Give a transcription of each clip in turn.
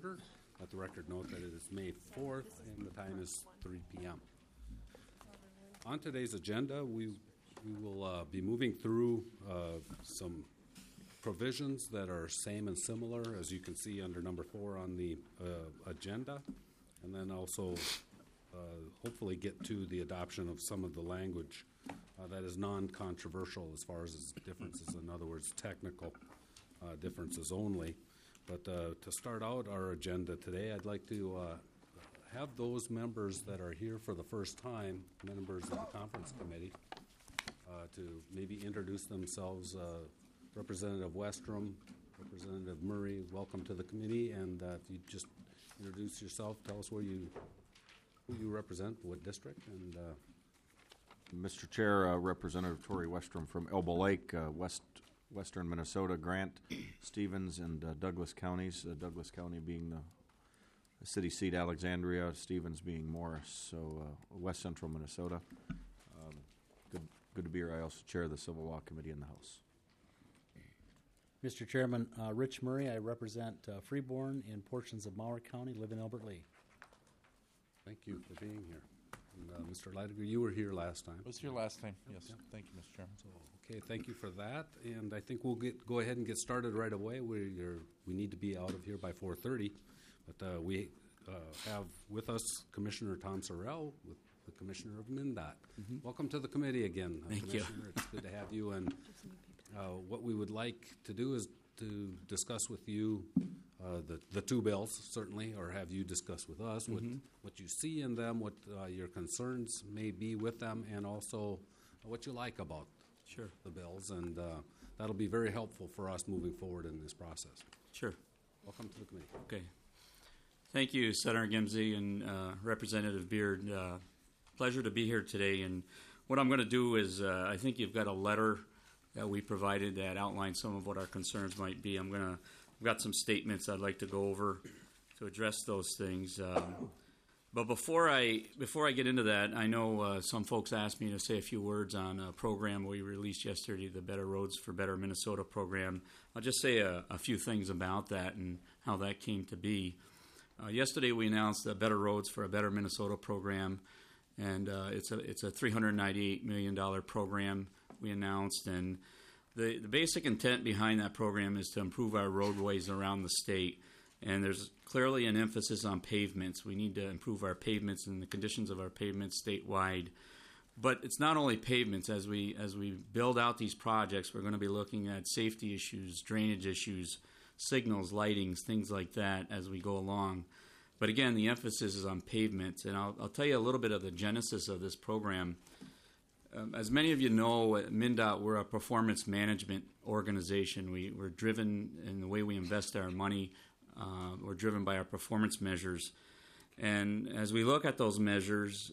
order. Let the record note that it is May 4th and the time is 3 p.m. On today's agenda, we will be moving through some provisions that are same and similar, as you can see under number 4 on the agenda, and then also hopefully get to the adoption of some of the language that is non-controversial as far as its differences, in other words, technical differences only. But to start out our agenda today, I'd like to have those members that are here for the first time, members of the conference committee, to maybe introduce themselves. Representative Westrom, Representative Murray, welcome to the committee, and if you just introduce yourself, tell us who you represent, what district, and Mr. Chair, Representative Tori Westrom from Elbow Lake, western Minnesota, Grant, Stevens, and Douglas counties. Douglas County being the city seat, Alexandria, Stevens being Morris, so west central Minnesota. Good to be here. I also chair the Civil Law Committee in the House. Mr. Chairman, Rich Murray. I represent Freeborn in portions of Mower County, live in Albert Lea. Thank you for being here. And Mr. Leidiger, you were here last time. I was here last time, yes. Yep. Thank you, Mr. Chairman. So, okay, thank you for that. And I think we'll go ahead and get started right away. We need to be out of here by 4:30. But we have with us Commissioner Tom Sorrell, with the Commissioner of MnDOT. Mm-hmm. Welcome to the committee again, Thank Commissioner. you. It's good to have you. And what we would like to do is to discuss with you the two bills, certainly, or have you discuss with us what you see in them, what your concerns may be with them, and also what you like about the bills. And that'll be very helpful for us moving forward in this process. Sure. Welcome to the committee. Okay. Thank you, Senator Gimsey and Representative Beard. Pleasure to be here today. And what I'm going to do is I think you've got a letter that we provided that outlines some of what our concerns might be. I've got some statements I'd like to go over to address those things. But before I get into that, I know some folks asked me to say a few words on a program we released yesterday, the Better Roads for Better Minnesota program. I'll just say a few things about that and how that came to be. Yesterday we announced the Better Roads for a Better Minnesota program, and it's a $398 million program we announced. And the basic intent behind that program is to improve our roadways around the state. And there's clearly an emphasis on pavements. We need to improve our pavements and the conditions of our pavements statewide. But it's not only pavements. As we build out these projects, we're going to be looking at safety issues, drainage issues, signals, lightings, things like that as we go along. But again, the emphasis is on pavements. And I'll tell you a little bit of the genesis of this program. As many of you know, at MnDOT, we're a performance management organization. We're driven in the way we invest our money. We're driven by our performance measures. And as we look at those measures,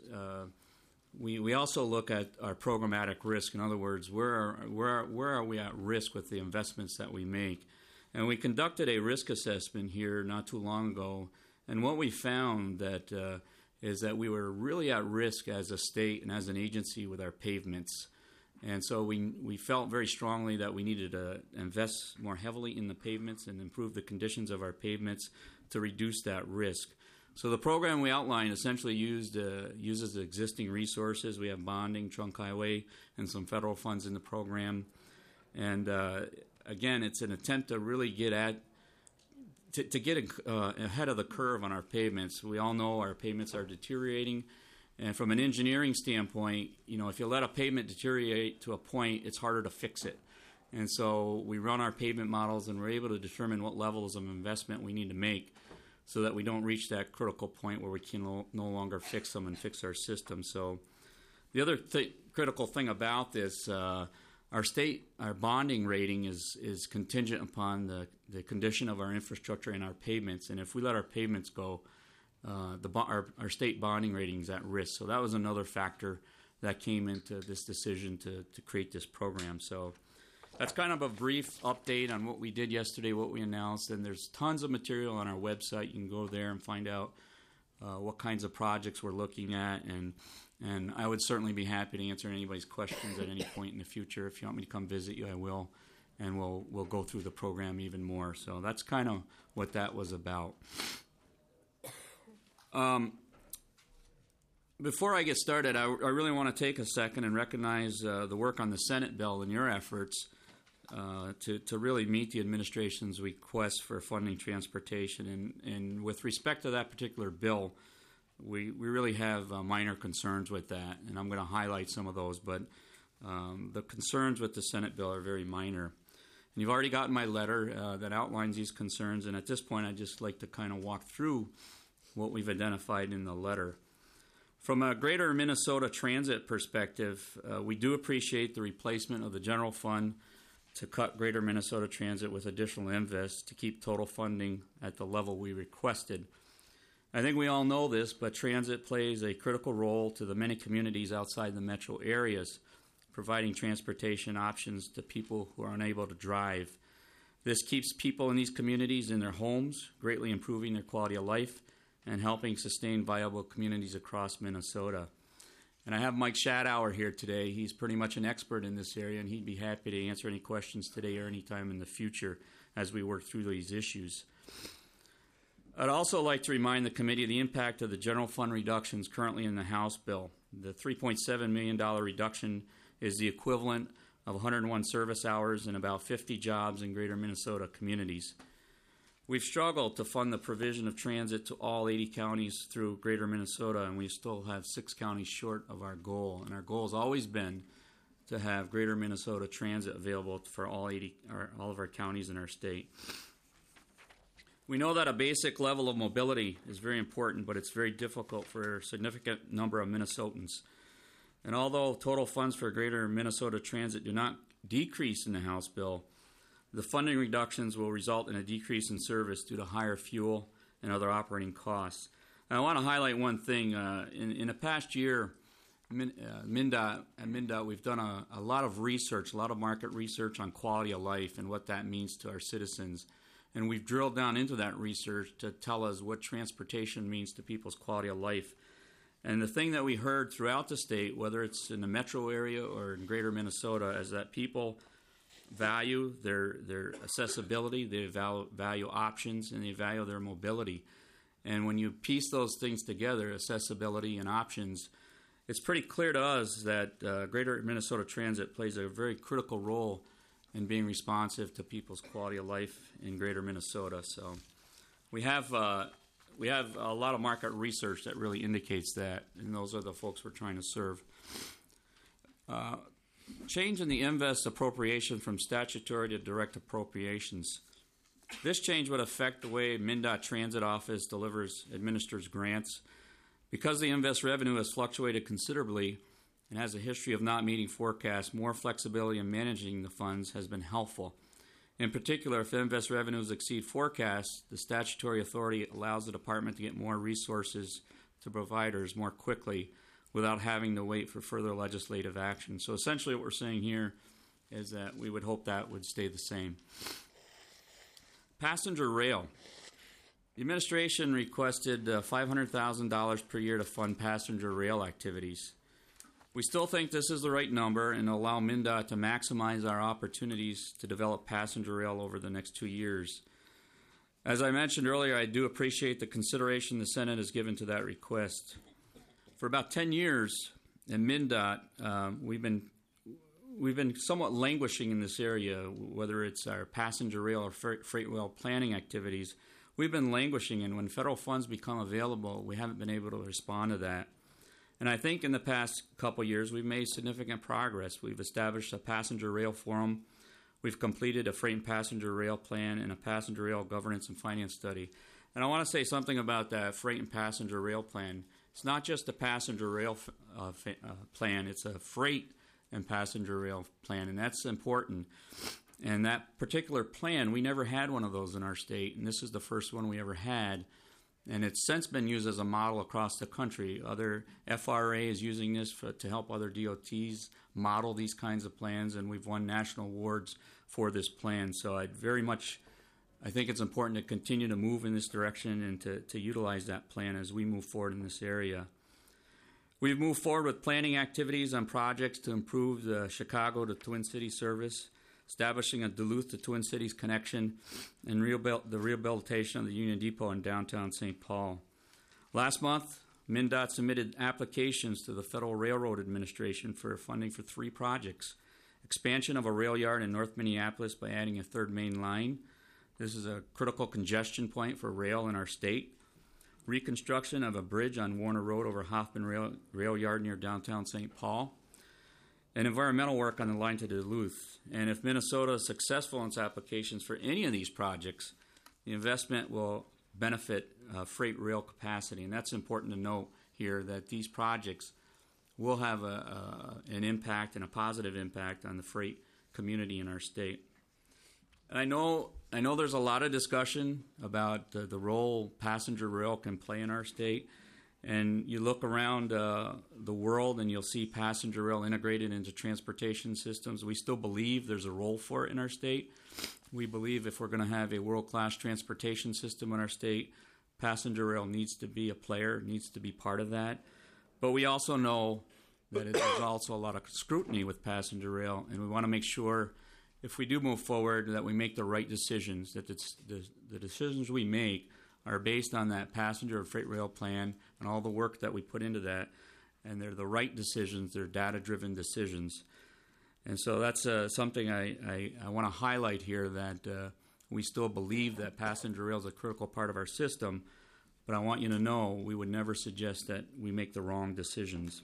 we also look at our programmatic risk. In other words, where are we at risk with the investments that we make? And we conducted a risk assessment here not too long ago. And what we found is that we were really at risk as a state and as an agency with our pavements. And so we felt very strongly that we needed to invest more heavily in the pavements and improve the conditions of our pavements to reduce that risk. So the program we outlined essentially uses existing resources. We have bonding, trunk highway, and some federal funds in the program. And again, it's an attempt to really get ahead of the curve on our pavements. We all know our pavements are deteriorating. And from an engineering standpoint, if you let a pavement deteriorate to a point, it's harder to fix it. And so we run our pavement models, and we're able to determine what levels of investment we need to make so that we don't reach that critical point where we can no longer fix them and fix our system. So the other critical thing about this, our bonding rating is contingent upon the condition of our infrastructure and our pavements. And if we let our pavements go, our state bonding rating is at risk. So that was another factor that came into this decision to create this program. So that's kind of a brief update on what we did yesterday, what we announced. And there's tons of material on our website. You can go there and find out what kinds of projects we're looking at. And I would certainly be happy to answer anybody's questions at any point in the future. If you want me to come visit you, I will. and we'll go through the program even more. So that's kind of what that was about. Before I get started, I really want to take a second and recognize the work on the Senate bill and your efforts to really meet the administration's request for funding transportation. And with respect to that particular bill, we really have minor concerns with that, and I'm going to highlight some of those. But the concerns with the Senate bill are very minor. And you've already gotten my letter that outlines these concerns, and at this point I'd just like to kind of walk through what we've identified in the letter. From a Greater Minnesota Transit perspective, we do appreciate the replacement of the general fund to cut Greater Minnesota Transit with additional invest to keep total funding at the level we requested. I think we all know this, but transit plays a critical role to the many communities outside the metro areas, providing transportation options to people who are unable to drive. This keeps people in these communities in their homes, greatly improving their quality of life and helping sustain viable communities across Minnesota. And I have Mike Schadauer here today. He's pretty much an expert in this area, and he'd be happy to answer any questions today or any time in the future as we work through these issues. I'd also like to remind the committee of the impact of the general fund reductions currently in the House bill. The $3.7 million reduction is the equivalent of 101 service hours and about 50 jobs in greater Minnesota communities. We've struggled to fund the provision of transit to all 80 counties through greater Minnesota, and we still have 6 counties short of our goal. And our goal has always been to have greater Minnesota transit available for all of our counties in our state. We know that a basic level of mobility is very important, but it's very difficult for a significant number of Minnesotans. And although total funds for greater Minnesota transit do not decrease in the House bill, the funding reductions will result in a decrease in service due to higher fuel and other operating costs. And I want to highlight one thing. In the past year, MnDOT, we've done a lot of research, a lot of market research on quality of life and what that means to our citizens. And we've drilled down into that research to tell us what transportation means to people's quality of life. And the thing that we heard throughout the state, whether it's in the metro area or in greater Minnesota, is that people value their accessibility, they value options, and they value their mobility. And when you piece those things together, accessibility and options, it's pretty clear to us that Greater Minnesota Transit plays a very critical role in being responsive to people's quality of life in Greater Minnesota. So we have a lot of market research that really indicates that, and those are the folks we're trying to serve. Change in the invest appropriation from statutory to direct appropriations. This change would affect the way MnDOT Transit Office administers grants. Because the invest revenue has fluctuated considerably and has a history of not meeting forecasts, more flexibility in managing the funds has been helpful. In particular, if invest revenues exceed forecasts, the statutory authority allows the department to get more resources to providers more quickly without having to wait for further legislative action. So essentially what we're saying here is that we would hope that would stay the same. Passenger rail. The administration requested $500,000 per year to fund passenger rail activities. We still think this is the right number and allow MnDOT to maximize our opportunities to develop passenger rail over the next 2 years. As I mentioned earlier, I do appreciate the consideration the Senate has given to that request. For about 10 years in MnDOT, we've been somewhat languishing in this area, whether it's our passenger rail or freight rail planning activities. We've been languishing, and when federal funds become available, we haven't been able to respond to that. And I think in the past couple years, we've made significant progress. We've established a passenger rail forum. We've completed a freight and passenger rail plan and a passenger rail governance and finance study. And I want to say something about that freight and passenger rail plan. It's not just a passenger rail plan, it's a freight and passenger rail plan, and that's important. And that particular plan, we never had one of those in our state, and this is the first one we ever had. And it's since been used as a model across the country. Other FRA is using this to help other DOTs model these kinds of plans, and we've won national awards for this plan. So I think it's important to continue to move in this direction and to utilize that plan as we move forward in this area. We've moved forward with planning activities on projects to improve the Chicago to Twin Cities service. establishing a Duluth to Twin Cities connection, and the rehabilitation of the Union Depot in downtown St. Paul. Last month, MnDOT submitted applications to the Federal Railroad Administration for funding for 3 projects. Expansion of a rail yard in North Minneapolis by adding a third main line. This is a critical congestion point for rail in our state. Reconstruction of a bridge on Warner Road over Hoffman Rail Yard near downtown St. Paul. And environmental work on the line to Duluth. And if Minnesota is successful in its applications for any of these projects, the investment will benefit freight rail capacity. And that's important to note here, that these projects will have an impact and a positive impact on the freight community in our state. And I know there's a lot of discussion about the role passenger rail can play in our state. And you look around the world and you'll see passenger rail integrated into transportation systems. We still believe there's a role for it in our state. We believe if we're going to have a world-class transportation system in our state, passenger rail needs to be a player, needs to be part of that. But we also know that there's also a lot of scrutiny with passenger rail, and we want to make sure if we do move forward that we make the right decisions, that the decisions we make are based on that passenger and freight rail plan and all the work that we put into that, and they're the right decisions, they're data-driven decisions. And so that's something I want to highlight here, that we still believe that passenger rail is a critical part of our system, but I want you to know we would never suggest that we make the wrong decisions.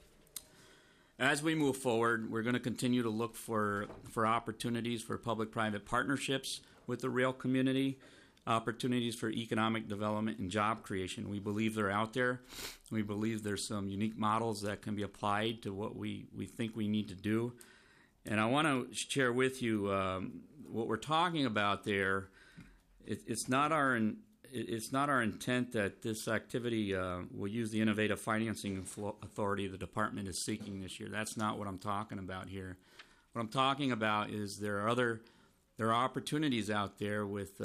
As we move forward, we're going to continue to look for opportunities for public-private partnerships with the rail community, opportunities for economic development and job creation. We believe they're out there. We believe there's some unique models that can be applied to what we think we need to do. And I want to share with you what we're talking about there. It's not our intent that this activity will use the Innovative Financing Authority the department is seeking this year. That's not what I'm talking about here. What I'm talking about is there are opportunities out there with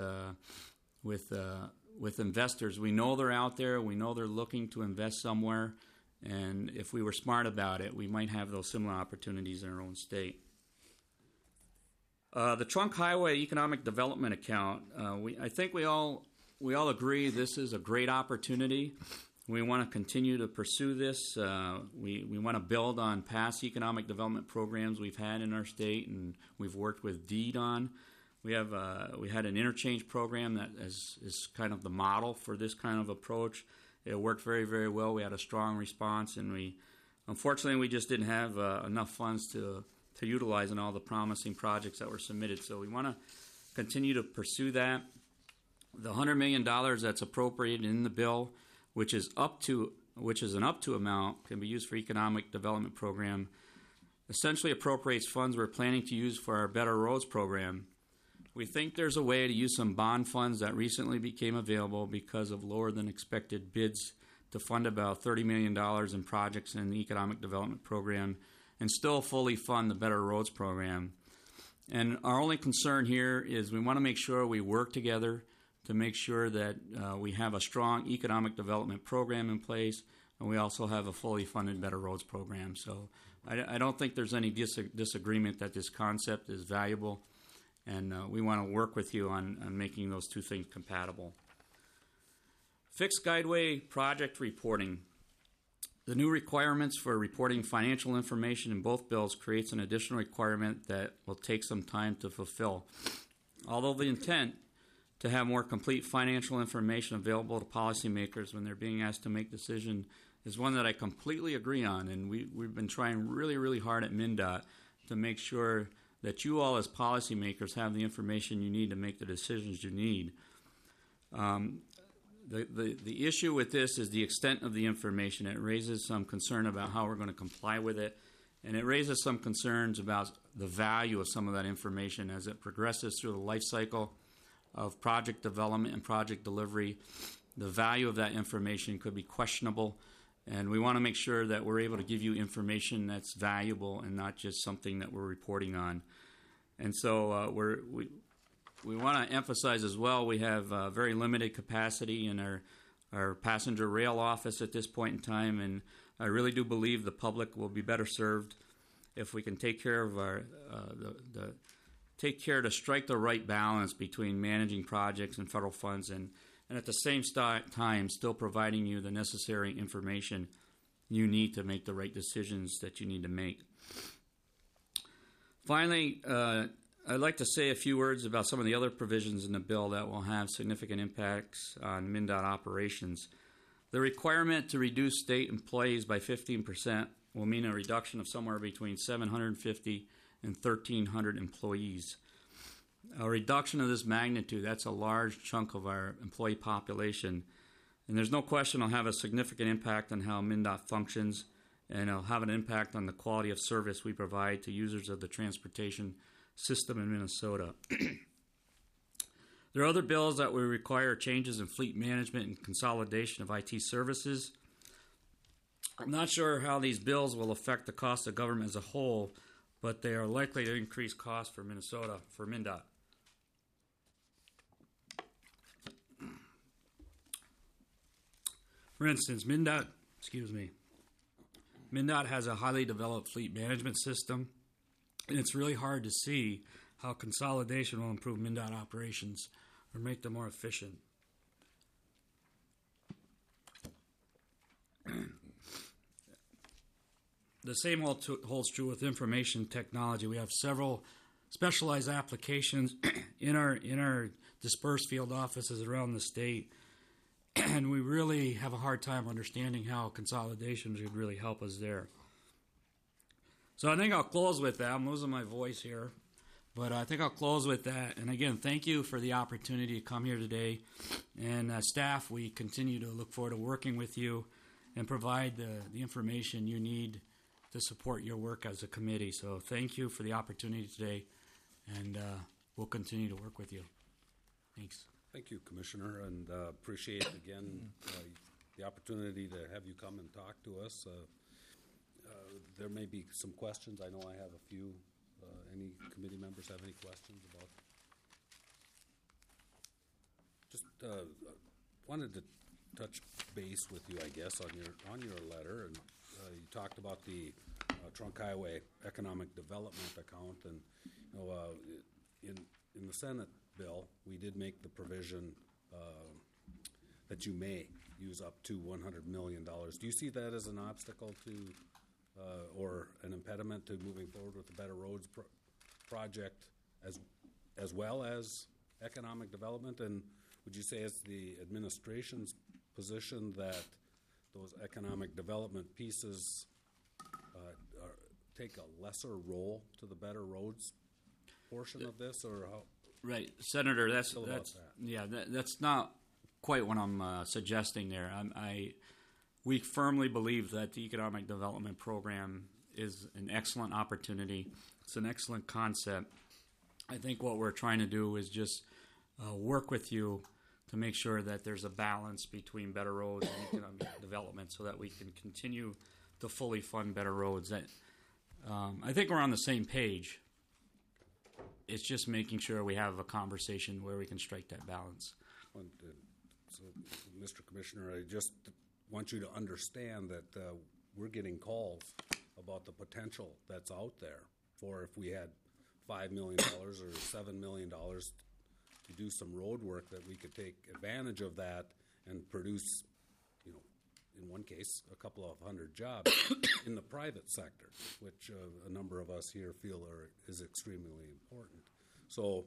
investors. We know they're out there. We know they're looking to invest somewhere. And if we were smart about it, we might have those similar opportunities in our own state. The Trunk Highway Economic Development Account. I think we all agree this is a great opportunity. We want to continue to pursue this. We want to build on past economic development programs we've had in our state and we've worked with DEED on. We had an interchange program that is kind of the model for this kind of approach. It worked very, very well. We had a strong response, and unfortunately we just didn't have enough funds to utilize in all the promising projects that were submitted. So we want to continue to pursue that. The $100 million that's appropriated in the bill, which is an up to amount, can be used for economic development program, essentially appropriates funds we're planning to use for our Better Roads program. We think there's a way to use some bond funds that recently became available because of lower than expected bids to fund about $30 million in projects in the economic development program and still fully fund the Better Roads program. And our only concern here is we want to make sure we work together to make sure that we have a strong economic development program in place, and we also have a fully funded Better Roads program. So I don't think there's any disagreement that this concept is valuable, and we want to work with you on making those two things compatible. Fixed Guideway project reporting. The new requirements for reporting financial information in both bills creates an additional requirement that will take some time to fulfill. Although the intent to have more complete financial information available to policymakers when they're being asked to make decisions is one that I completely agree on, and we've been trying really, really hard at MnDOT to make sure that you all as policymakers have the information you need to make the decisions you need. The issue with this is the extent of the information. It raises some concern about how we're going to comply with it, and it raises some concerns about the value of some of that information as it progresses through the life cycle of project development and project delivery. The value of that information could be questionable, and we want to make sure that we're able to give you information that's valuable and not just something that we're reporting on. And so we want to emphasize as well, we have very limited capacity in our passenger rail office at this point in time, and I really do believe the public will be better served if we can take care of take care to strike the right balance between managing projects and federal funds and at the same time still providing you the necessary information you need to make the right decisions that you need to make. Finally, I'd like to say a few words about some of the other provisions in the bill that will have significant impacts on MnDOT operations. The requirement to reduce state employees by 15% will mean a reduction of somewhere between 750 and 1,300 employees. A reduction of this magnitude, that's a large chunk of our employee population. And there's no question it'll have a significant impact on how MnDOT functions, and it'll have an impact on the quality of service we provide to users of the transportation system in Minnesota. There are other bills that will require changes in fleet management and consolidation of IT services. I'm not sure how these bills will affect the cost of government as a whole, but they are likely to increase costs for Minnesota, for MnDOT. For instance, MnDOT has a highly developed fleet management system, and it's really hard to see how consolidation will improve MnDOT operations or make them more efficient. The same holds true with information technology. We have several specialized applications in our dispersed field offices around the state, and we really have a hard time understanding how consolidation would really help us there. So I think I'll close with that. I'm losing my voice here, but I think I'll close with that. And again, thank you for the opportunity to come here today. And staff, we continue to look forward to working with you and provide the information you need to support your work as a committee. So thank you for the opportunity today, and we'll continue to work with you. Thanks. Thank you, Commissioner, and appreciate again the opportunity to have you come and talk to us. There may be some questions. I know I have a few. Any committee members have any questions about? Just wanted to touch base with you, I guess, on your letter, and you talked about the Trunk Highway Economic Development Account, and you know, in the Senate bill, we did make the provision that you may use up to $100 million. Do you see that as an obstacle to or an impediment to moving forward with the Better Roads project as well as economic development? And would you say it's the administration's position that those economic development pieces take a lesser role to the Better Roads portion of this, or how? Right, Senator. That. That's not quite what I'm suggesting there. We firmly believe that the economic development program is an excellent opportunity. It's an excellent concept. I think what we're trying to do is just work with you to make sure that there's a balance between Better Roads and economic development, so that we can continue to fully fund Better Roads. I think we're on the same page. It's just making sure we have a conversation where we can strike that balance. So, Mr. Commissioner, I just want you to understand that we're getting calls about the potential that's out there for if we had $5 million or $7 million to do some road work, that we could take advantage of that and produce, you know, in one case, a couple of hundred jobs in the private sector, which a number of us here feel is extremely important. So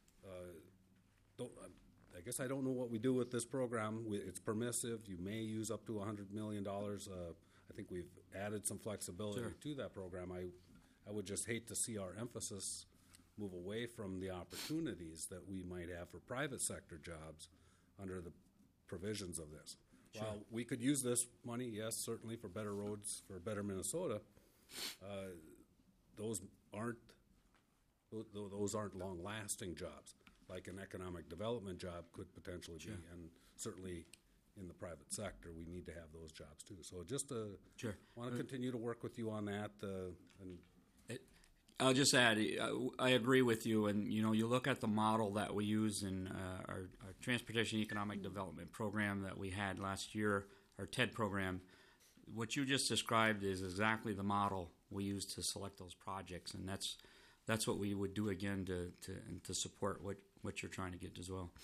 I guess I don't know what we do with this program. It's permissive. You may use up to $100 million. I think we've added some flexibility to that program. I would just hate to see our emphasis move away from the opportunities that we might have for private sector jobs under the provisions of this. Sure. While we could use this money, yes, certainly for Better Roads, for Better Minnesota, those aren't long-lasting jobs, like an economic development job could potentially be, and certainly in the private sector, we need to have those jobs too. So just want to continue to work with you on that. I'll just add, I agree with you, and you look at the model that we use in our Transportation Economic Development Program that we had last year, our TED program. What you just described is exactly the model we use to select those projects, and that's that's what we would do again to support what you're trying to get as well.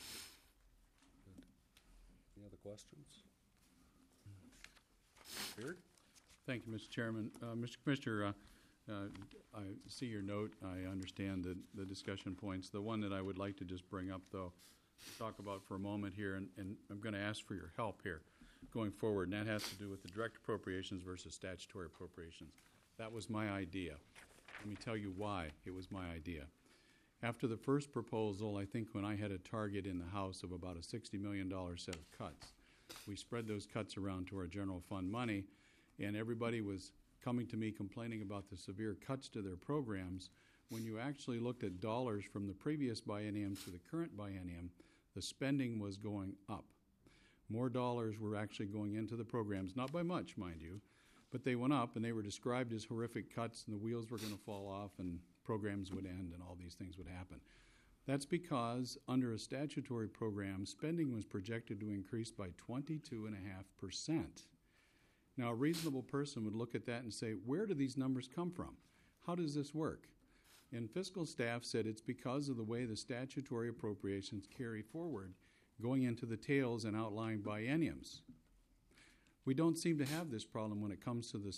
Any other questions? Beard? Thank you, Mr. Chairman. Mr. Commissioner, I see your note. I understand the discussion points. The one that I would like to just bring up, though, talk about for a moment here, and I'm going to ask for your help here going forward, and that has to do with the direct appropriations versus statutory appropriations. That was my idea. Let me tell you why it was my idea. After the first proposal, I think when I had a target in the House of about a $60 million set of cuts, we spread those cuts around to our general fund money, and everybody was coming to me complaining about the severe cuts to their programs. When you actually looked at dollars from the previous biennium to the current biennium, the spending was going up. More dollars were actually going into the programs, not by much, mind you, but they went up, and they were described as horrific cuts, and the wheels were going to fall off, and programs would end, and all these things would happen. That's because under a statutory program, spending was projected to increase by 22.5%. Now, a reasonable person would look at that and say, where do these numbers come from? How does this work? And fiscal staff said it's because of the way the statutory appropriations carry forward, going into the tails and outlying bienniums. We don't seem to have this problem when it comes to this,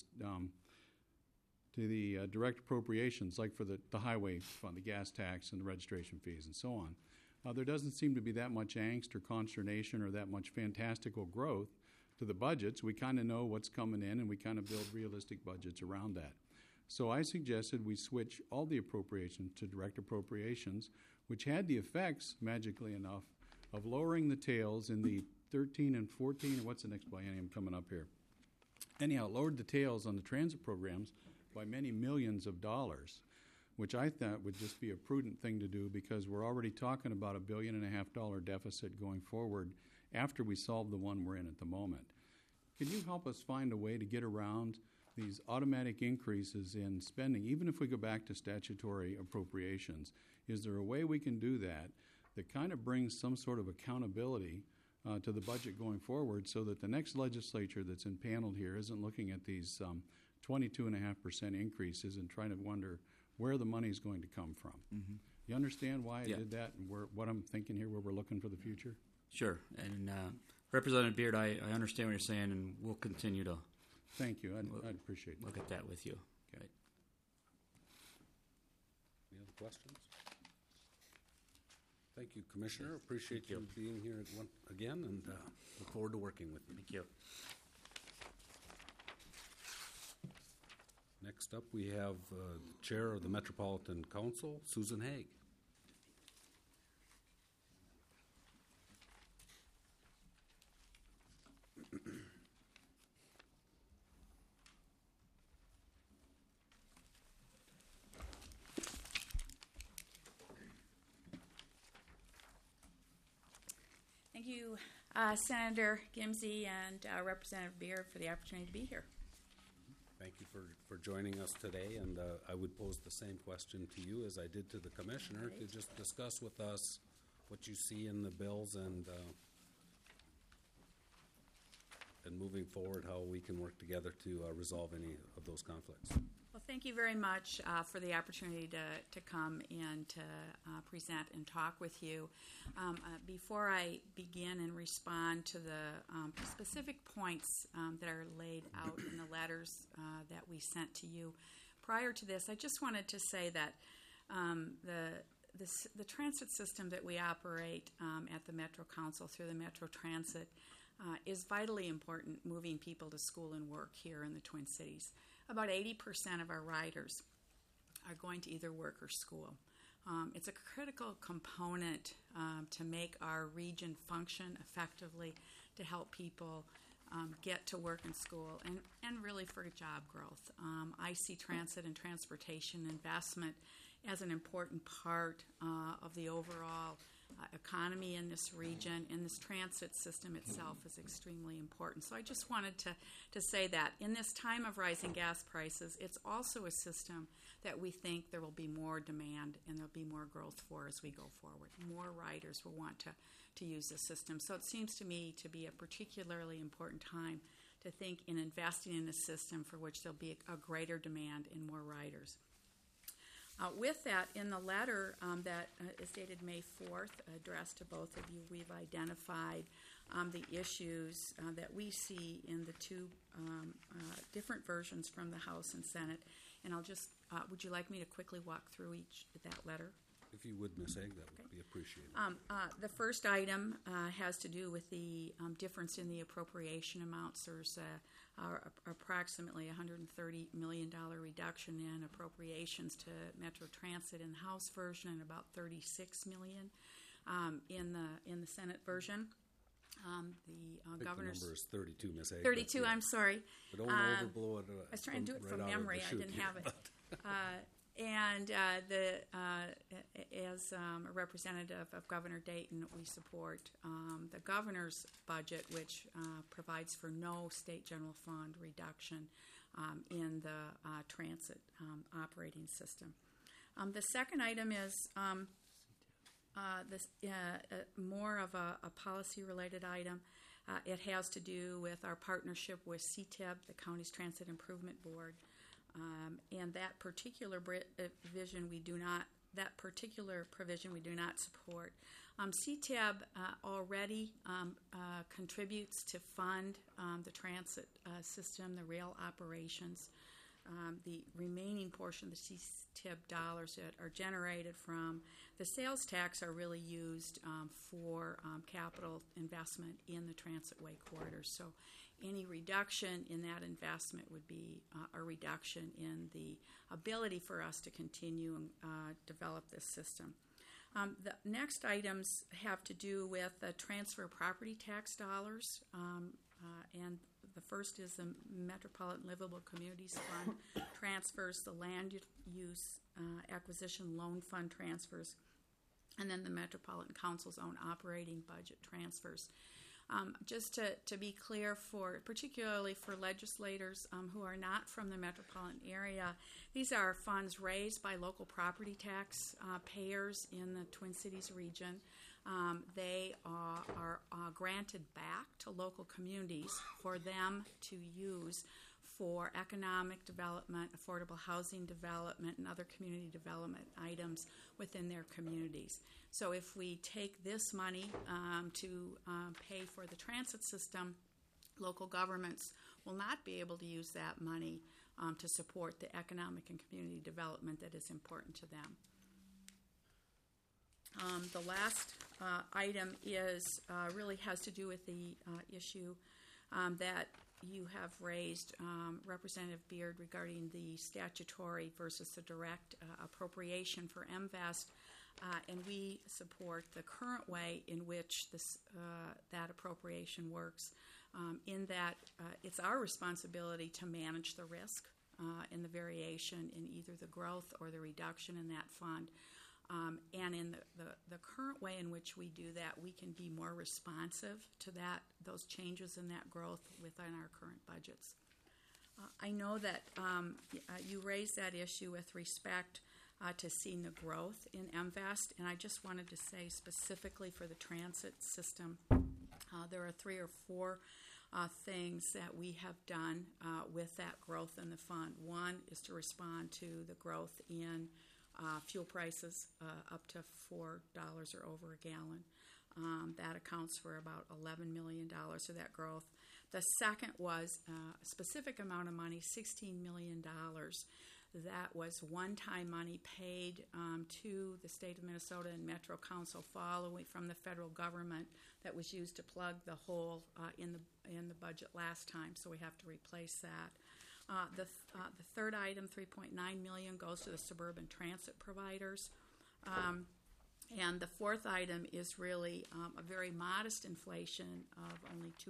direct appropriations, like for the highway fund, the gas tax, and the registration fees, and so on. There doesn't seem to be that much angst or consternation or that much fantastical growth to the budgets. We kind of know what's coming in, and we kind of build realistic budgets around that. So I suggested we switch all the appropriations to direct appropriations, which had the effects, magically enough, of lowering the tails in the 13 and 14, what's the next biennium coming up here? Anyhow, lowered the tails on the transit programs by many millions of dollars, which I thought would just be a prudent thing to do because we're already talking about $1.5 billion deficit going forward after we solve the one we're in at the moment. Can you help us find a way to get around these automatic increases in spending, even if we go back to statutory appropriations? Is there a way we can do that that kind of brings some sort of accountability to the budget going forward so that the next legislature that's impaneled here isn't looking at these 22.5% increases and trying to wonder where the money is going to come from? Mm-hmm. You understand why I did that and what I'm thinking here, where we're looking for the future? Sure. And Representative Beard, I understand what you're saying, and we'll continue to Thank you. I'd appreciate that. look at that with you. Okay. Right. Any other questions? Thank you, Commissioner. Appreciate you being here again, and look forward to working with you. Thank you. Next up, we have Chair of the Metropolitan Council, Susan Haig. Thank you, Senator Gimsey and Representative Beard, for the opportunity to be here. Thank you for joining us today, and I would pose the same question to you as I did to the Commissioner, to just discuss with us what you see in the bills and moving forward how we can work together to resolve any of those conflicts. Well, thank you very much for the opportunity to come and to present and talk with you. Before I begin and respond to the specific points that are laid out in the letters that we sent to you, prior to this, I just wanted to say that the transit system that we operate at the Metro Council through the Metro Transit is vitally important, moving people to school and work here in the Twin Cities. About 80% of our riders are going to either work or school. It's a critical component to make our region function effectively, to help people get to work and school, and really for job growth. I see transit and transportation investment as an important part of the overall economy in this region, and this transit system itself is extremely important. So I just wanted to say that in this time of rising gas prices, it's also a system that we think there will be more demand and there'll be more growth for as we go forward. More riders will want to use the system. So it seems to me to be a particularly important time to think in investing in a system for which there'll be a greater demand and more riders. With that, in the letter that is dated May 4th, addressed to both of you, we've identified the issues that we see in the two different versions from the House and Senate. And I'll just, would you like me to quickly walk through that letter? If you would, Ms. Egg, that would be appreciated. The first item has to do with the difference in the appropriation amounts. There's approximately $130 million reduction in appropriations to Metro Transit in the House version, and about $36 million in the Senate version. The I think governor's the number is 32, Ms. Egg. 32. but, I'm sorry. But don't overblow it. I was trying to do it right from out of the memory. I chute didn't here. have it. And as a representative of Governor Dayton, we support the governor's budget, which provides for no state general fund reduction in the transit operating system. The second item is more of a policy-related item. It has to do with our partnership with CTEB, the County's Transit Improvement Board. And that particular provision we do not support. CTEB already contributes to fund the transit system, the rail operations. The remaining portion of the CTEB dollars that are generated from the sales tax are really used for capital investment in the transitway corridors. So any reduction in that investment would be a reduction in the ability for us to continue and develop this system. The next items have to do with the transfer of property tax dollars, and the first is the Metropolitan Livable Communities Fund transfers, the land use acquisition loan fund transfers, and then the Metropolitan Council's own operating budget transfers. Just to be clear, particularly for legislators who are not from the metropolitan area, these are funds raised by local property tax payers in the Twin Cities region. They are granted back to local communities for them to use for economic development, affordable housing development, and other community development items within their communities. So if we take this money to pay for the transit system, local governments will not be able to use that money to support the economic and community development that is important to them. The last item is really has to do with the issue that you have raised, Representative Beard, regarding the statutory versus the direct appropriation for MVEST, and we support the current way in which that appropriation works, in that it's our responsibility to manage the risk in the variation in either the growth or the reduction in that fund. And in the current way in which we do that, we can be more responsive to those changes in that growth within our current budgets. I know that you raised that issue with respect to seeing the growth in MVEST, and I just wanted to say specifically for the transit system, there are 3 or 4 things that we have done with that growth in the fund. One is to respond to the growth in fuel prices up to $4 or over a gallon. That accounts for about $11 million of that growth. The second was a specific amount of money, $16 million. That was one-time money paid to the state of Minnesota and Metro Council following from the federal government that was used to plug the hole in the budget last time, so we have to replace that. The third item, $3.9 million, goes to the suburban transit providers. And the fourth item is really a very modest inflation of only 2%.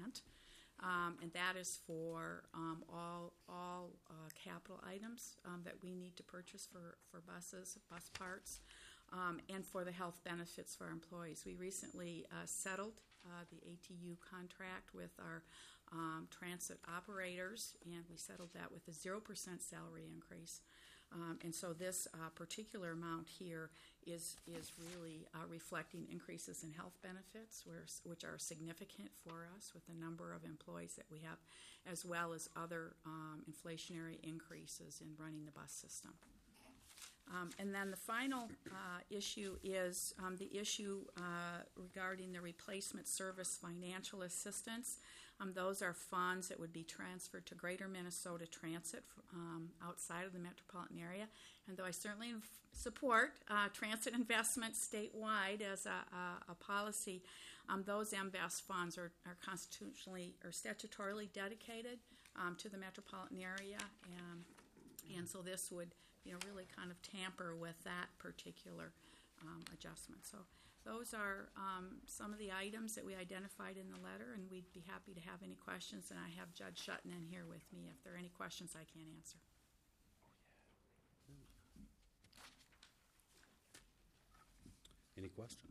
And that is for all capital items that we need to purchase for buses, bus parts, and for the health benefits for our employees. We recently settled the ATU contract with our transit operators, and we settled that with a 0% salary increase. And so this particular amount here is really reflecting increases in health benefits, which are significant for us with the number of employees that we have, as well as other inflationary increases in running the bus system. And then the final issue is the issue regarding the replacement service financial assistance. Those are funds that would be transferred to Greater Minnesota Transit outside of the metropolitan area. And though I certainly support transit investments statewide as a policy, those MVAS funds are constitutionally or statutorily dedicated to the metropolitan area, and so this would really kind of tamper with that particular adjustment. So those are some of the items that we identified in the letter, and we'd be happy to have any questions. And I have Judge Sutton in here with me if there are any questions I can't answer. Any questions?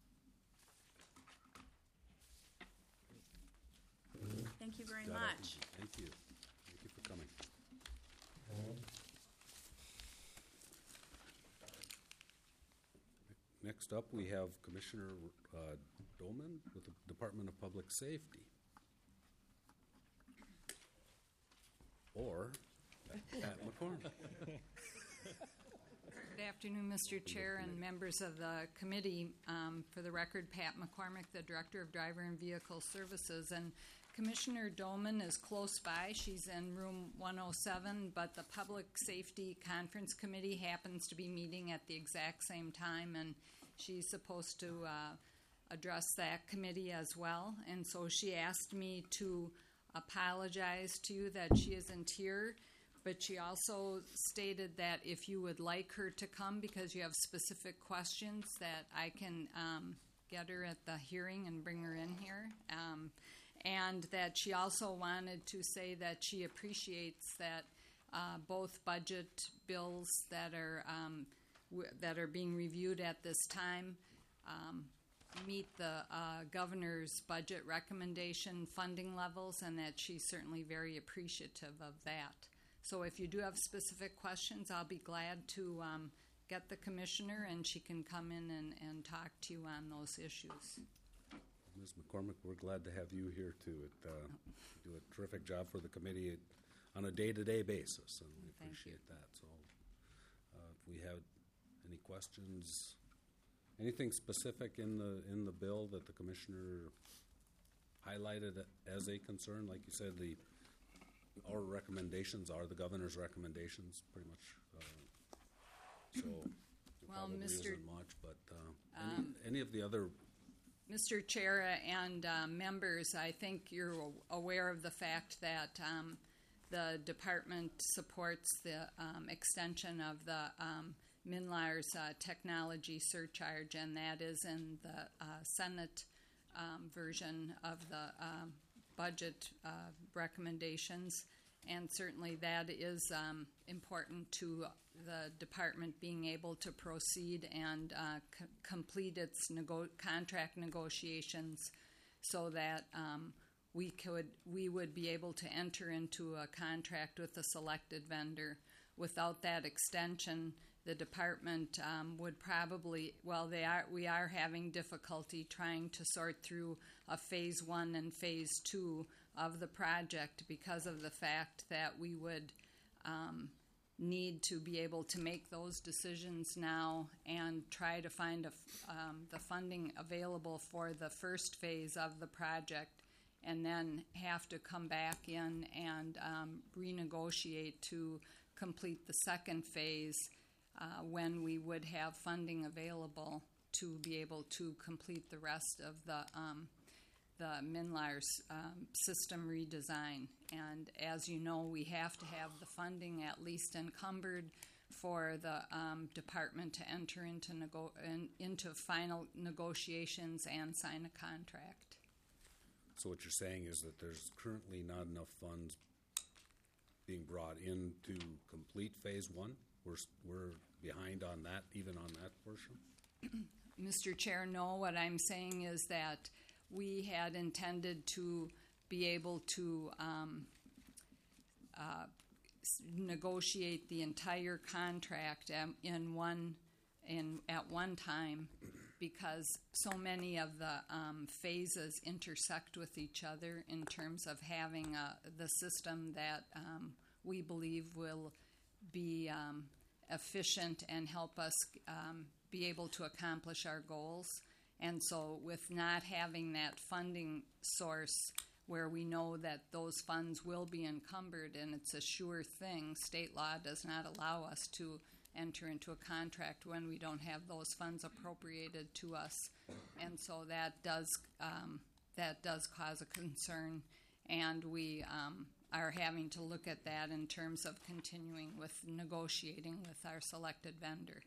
Thank you very Got it. much. Thank you. Thank you for coming. Next up, we have Commissioner Doman with the Department of Public Safety. Or Pat McCormick. Good afternoon, Mr. Chair and members of the committee. For the record, Pat McCormick, the Director of Driver and Vehicle Services. And Commissioner Doman is close by. She's in room 107, but the Public Safety Conference Committee happens to be meeting at the exact same time, and she's supposed to address that committee as well. And so she asked me to apologize to you that she isn't here, but she also stated that if you would like her to come because you have specific questions, that I can get her at the hearing and bring her in here. And that she also wanted to say that she appreciates that both budget bills that are being reviewed at this time meet the governor's budget recommendation funding levels, and that she's certainly very appreciative of that. So if you do have specific questions, I'll be glad to get the commissioner, and she can come in and talk to you on those issues. Ms. McCormick, we're glad to have you here too. You do a terrific job for the committee on a day-to-day basis, and we appreciate that. So if we have any questions, anything specific in the bill that the commissioner highlighted as a concern, like you said, our recommendations are the governor's recommendations, pretty much. So Well, probably Mr. isn't much, but any of the other. Mr. Chair and members, I think you're aware of the fact that the department supports the extension of the MNLAR's technology surcharge, and that is in the Senate version of the budget recommendations. And certainly that is important to the department being able to proceed and complete its contract negotiations, so that we would be able to enter into a contract with a selected vendor. Without that extension, the department would probably, we are having difficulty trying to sort through a phase 1 and phase 2 of the project, because of the fact that we would need to be able to make those decisions now and try to find the funding available for the first phase of the project, and then have to come back in and renegotiate to complete the second phase when we would have funding available to be able to complete the rest of the MNLAR's system redesign. And as you know, we have to have the funding at least encumbered for the department to enter into final negotiations and sign a contract. So what you're saying is that there's currently not enough funds being brought in to complete phase 1? We're behind on that, even on that portion? Mr. Chair, no. What I'm saying is that we had intended to be able to negotiate the entire contract at one time, because so many of the phases intersect with each other in terms of having the system that we believe will be efficient and help us be able to accomplish our goals. And so with not having that funding source where we know that those funds will be encumbered and it's a sure thing, state law does not allow us to enter into a contract when we don't have those funds appropriated to us. And so that does cause a concern, and we are having to look at that in terms of continuing with negotiating with our selected vendor.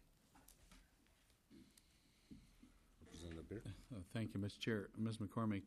Representative Beard? Thank you, Mr. Chair. Ms. McCormick,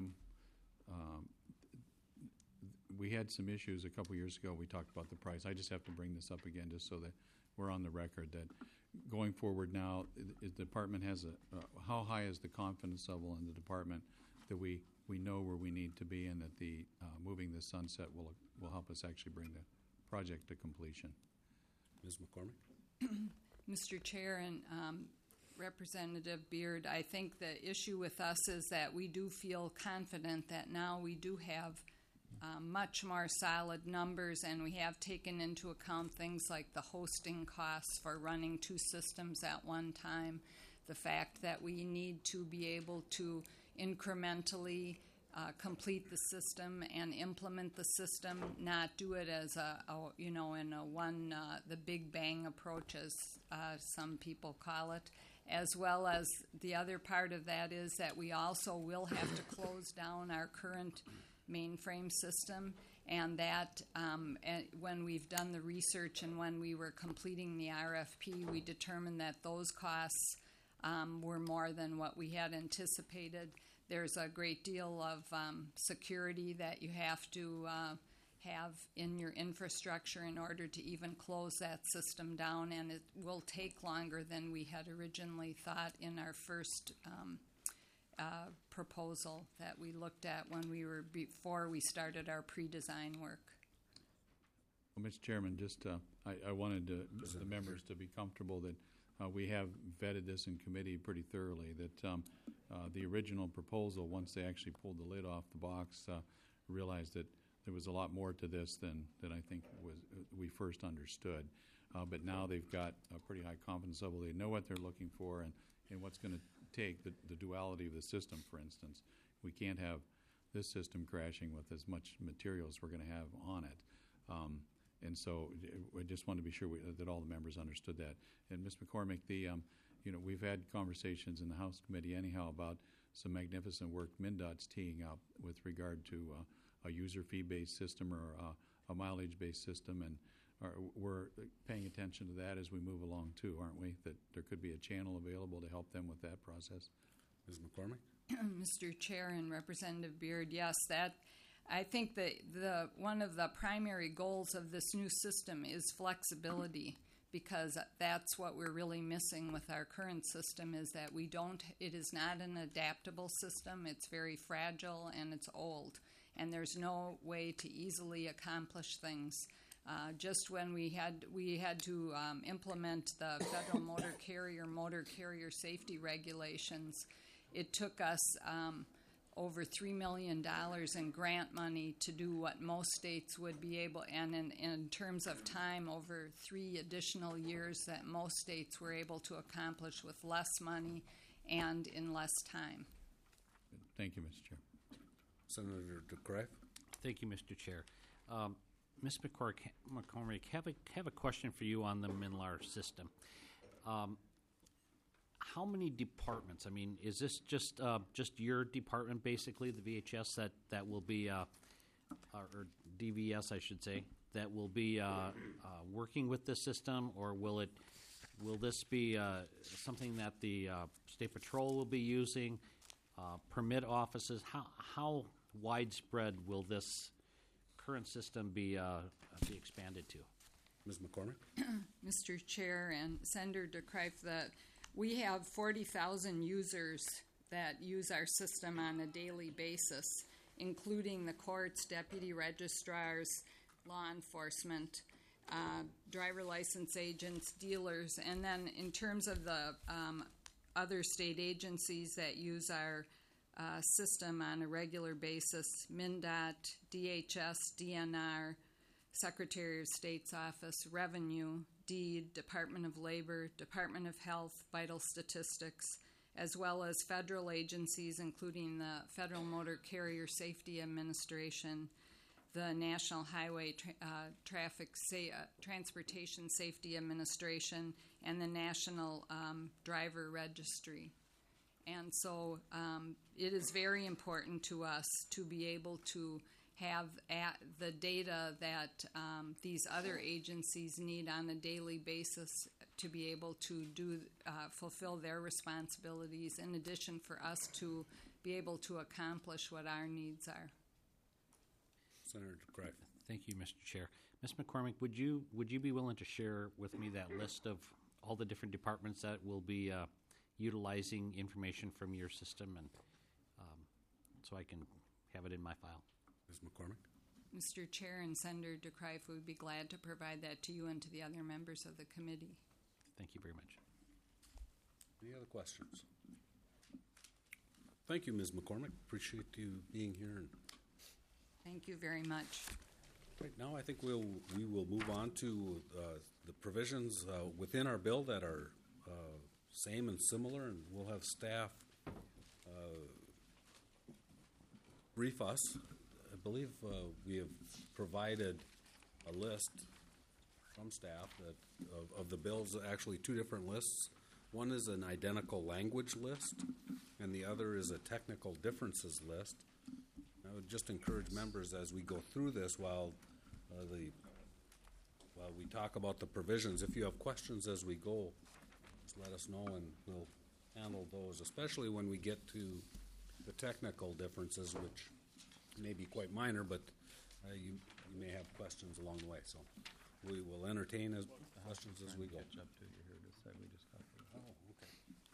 we had some issues a couple years ago. We talked about the price. I just have to bring this up again just so that we're on the record that going forward now, the department has how high is the confidence level in the department that we know where we need to be, and that the moving the sunset will help us actually bring the project to completion. Ms. McCormick? Mr. Chair and Representative Beard, I think the issue with us is that we do feel confident that now we do have much more solid numbers, and we have taken into account things like the hosting costs for running two systems at one time, the fact that we need to be able to incrementally complete the system and implement the system, not do it as in a one the big bang approach, as some people call it. As well as the other part of that is that we also will have to close down our current mainframe system, and that when we've done the research and when we were completing the RFP, we determined that those costs were more than what we had anticipated. There's a great deal of security that you have to have in your infrastructure in order to even close that system down, and it will take longer than we had originally thought in our first proposal that we looked at before we started our pre-design work. Well, Mr. Chairman, just I wanted the members to be comfortable that we have vetted this in committee pretty thoroughly, that the original proposal, once they actually pulled the lid off the box, realized that there was a lot more to this than I think we first understood. But now they've got a pretty high confidence level. They know what they're looking for and what's going to take, the duality of the system, for instance. We can't have this system crashing with as much material as we're going to have on it. And so I just wanted to be sure that all the members understood that. And Ms. McCormick, we've had conversations in the House Committee anyhow about some magnificent work MnDOT's teeing up with regard to a user fee-based system or a mileage-based system, and we're paying attention to that as we move along too, aren't we? That there could be a channel available to help them with that process. Ms. McCormick? Mr. Chair and Representative Beard, yes, I think that one of the primary goals of this new system is flexibility, because that's what we're really missing with our current system, is that it is not an adaptable system. It's very fragile and it's old, and there's no way to easily accomplish things. Just when we had to implement the federal motor carrier safety regulations, it took us over $3 million in grant money to do what most states would be able, and in terms of time, over 3 additional years that most states were able to accomplish with less money and in less time. Thank you, Mr. Chair. Senator DeGraff? Thank you, Mr. Chair. Ms. McCormick, have a question for you on the MNLAR system. How many departments? I mean, is this just your department, basically, the VHS that will be, or DVS, I should say, that will be working with this system, or will this be something that the State Patrol will be using? Permit offices? How widespread will this current system be expanded to? Ms. McCormick? Mr. Chair and Senator DeGraff, we have 40,000 users that use our system on a daily basis, including the courts, deputy registrars, law enforcement, driver license agents, dealers, and then in terms of the other state agencies that use our system on a regular basis, MnDOT, DHS, DNR, Secretary of State's Office, Revenue, Deed, Department of Labor, Department of Health, Vital Statistics, as well as federal agencies, including the Federal Motor Carrier Safety Administration, the National Highway Transportation Safety Administration, and the National Driver Registry. And so it is very important to us to be able to have the data that these other agencies need on a daily basis to be able to fulfill their responsibilities, in addition for us to be able to accomplish what our needs are. Senator DeCry. Thank you, Mr. Chair. Ms. McCormick, would you be willing to share with me that list of all the different departments that will be utilizing information from your system, and so I can have it in my file? Ms. McCormick. Mr. Chair and Senator DeCreif would be glad to provide that to you and to the other members of the committee. Thank you very much. Any other questions? Thank you, Ms. McCormick. Appreciate you being here. And Thank you very much. right now, I think we will move on to the provisions within our bill that are same and similar, and we'll have staff brief us. I believe we have provided a list from staff of the bills, actually two different lists. One is an identical language list, and the other is a technical differences list. I would just encourage members as we go through this while we talk about the provisions, if you have questions as we go, just let us know and we'll handle those, especially when we get to the technical differences, which may be quite minor, but you may have questions along the way. So we will entertain questions as we go. Catch up to you here to say we just got there. Oh, okay.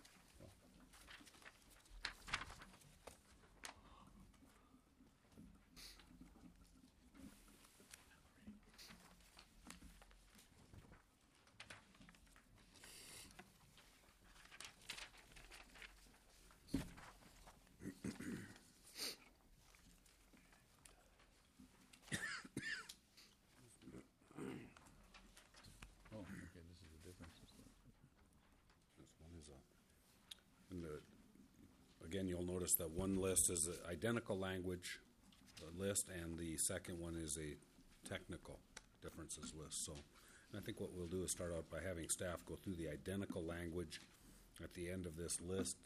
Oh, okay, this is the difference. This one is again, you'll notice that one list is an identical language list, and the second one is a technical differences list. So I think what we'll do is start out by having staff go through the identical language at the end of this list.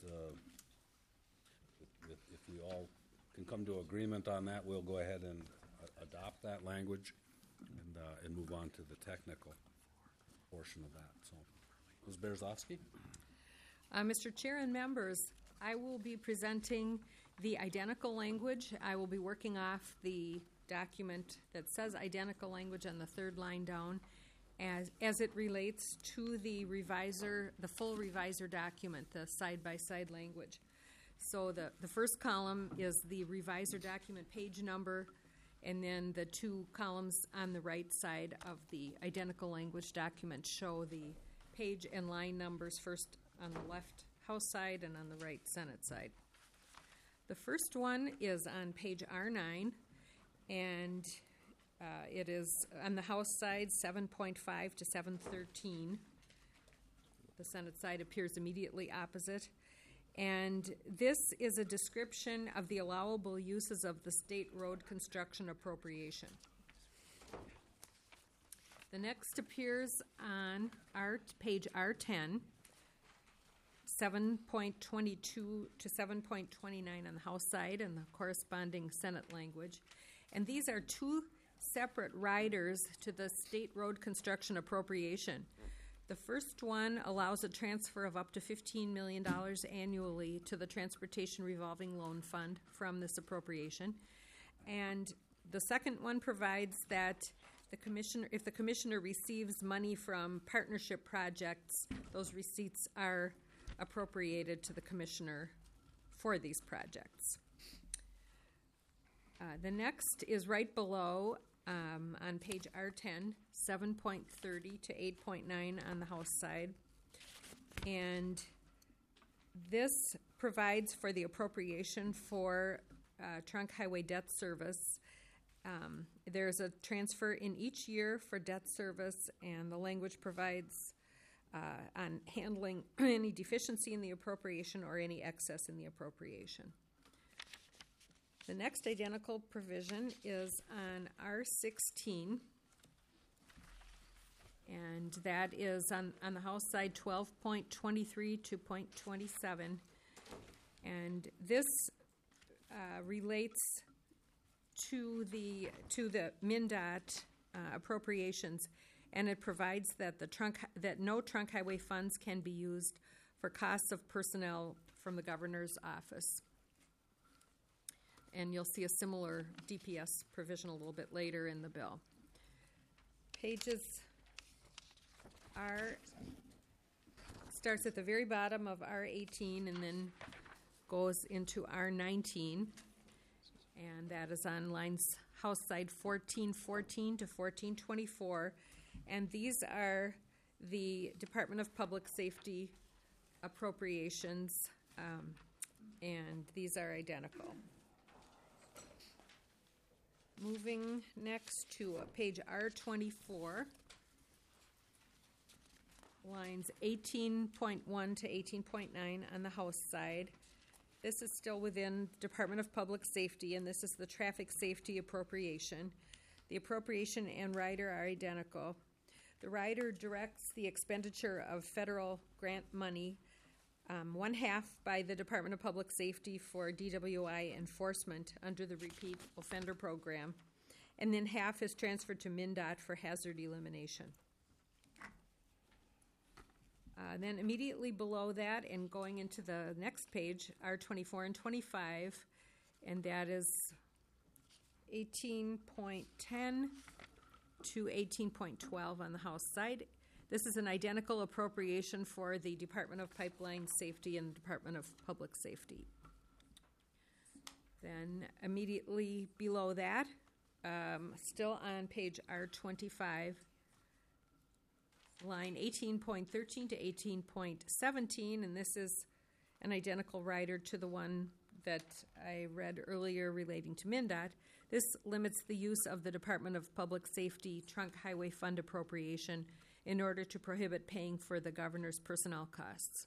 If we all can come to agreement on that, we'll go ahead and adopt that language and move on to the technical portion of that. So, Ms. Berzofsky? Mr. Chair and members, I will be presenting the identical language. I will be working off the document that says identical language on the third line down as it relates to the full revisor document, the side-by-side language. So the first column is the revisor document page number, and then the two columns on the right side of the identical language document show the page and line numbers, first on the left House side and on the right Senate side. The first one is on page R9, and it is on the House side 7.5 to 713. The Senate side appears immediately opposite. And this is a description of the allowable uses of the state road construction appropriation. The next appears on page R10, 7.22 to 7.29 on the House side and the corresponding Senate language. And these are two separate riders to the state road construction appropriation. The first one allows a transfer of up to $15 million annually to the Transportation Revolving Loan Fund from this appropriation. And the second one provides that if the commissioner receives money from partnership projects, those receipts are appropriated to the commissioner for these projects. The next is right below on page R10, 7.30 to 8.9 on the House side. And this provides for the appropriation for trunk highway debt service There's a transfer in each year for debt service, and the language provides on handling any deficiency in the appropriation or any excess in the appropriation. The next identical provision is on R16, and that is on the House side 12.23 to .27, and this relates to the MnDOT appropriations, and it provides that no trunk highway funds can be used for costs of personnel from the governor's office. And you'll see a similar DPS provision a little bit later in the bill. Pages starts at the very bottom of R18 and then goes into R19. And that is on lines House side 1414 to 1424. And these are the Department of Public Safety appropriations, and these are identical. Moving next to page R24, lines 18.1 to 18.9 on the House side. This is still within Department of Public Safety, and this is the traffic safety appropriation. The appropriation and rider are identical. The rider directs the expenditure of federal grant money, one half by the Department of Public Safety for DWI enforcement under the Repeat Offender Program, and then half is transferred to MnDOT for hazard elimination. Then immediately below that and going into the next page are 24 and 25, and that is 18.10 to 18.12 on the House side. This is an identical appropriation for the Department of Pipeline Safety and the Department of Public Safety. Then immediately below that, still on page R25, line 18.13 to 18.17, and this is an identical rider to the one that I read earlier relating to MnDOT. This limits the use of the Department of Public Safety Trunk Highway Fund appropriation in order to prohibit paying for the governor's personnel costs.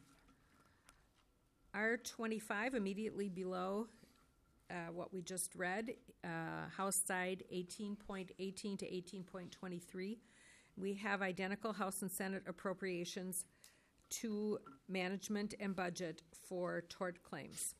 R25, immediately below what we just read, House side 18.18 to 18.23. We have identical House and Senate appropriations to management and budget for tort claims.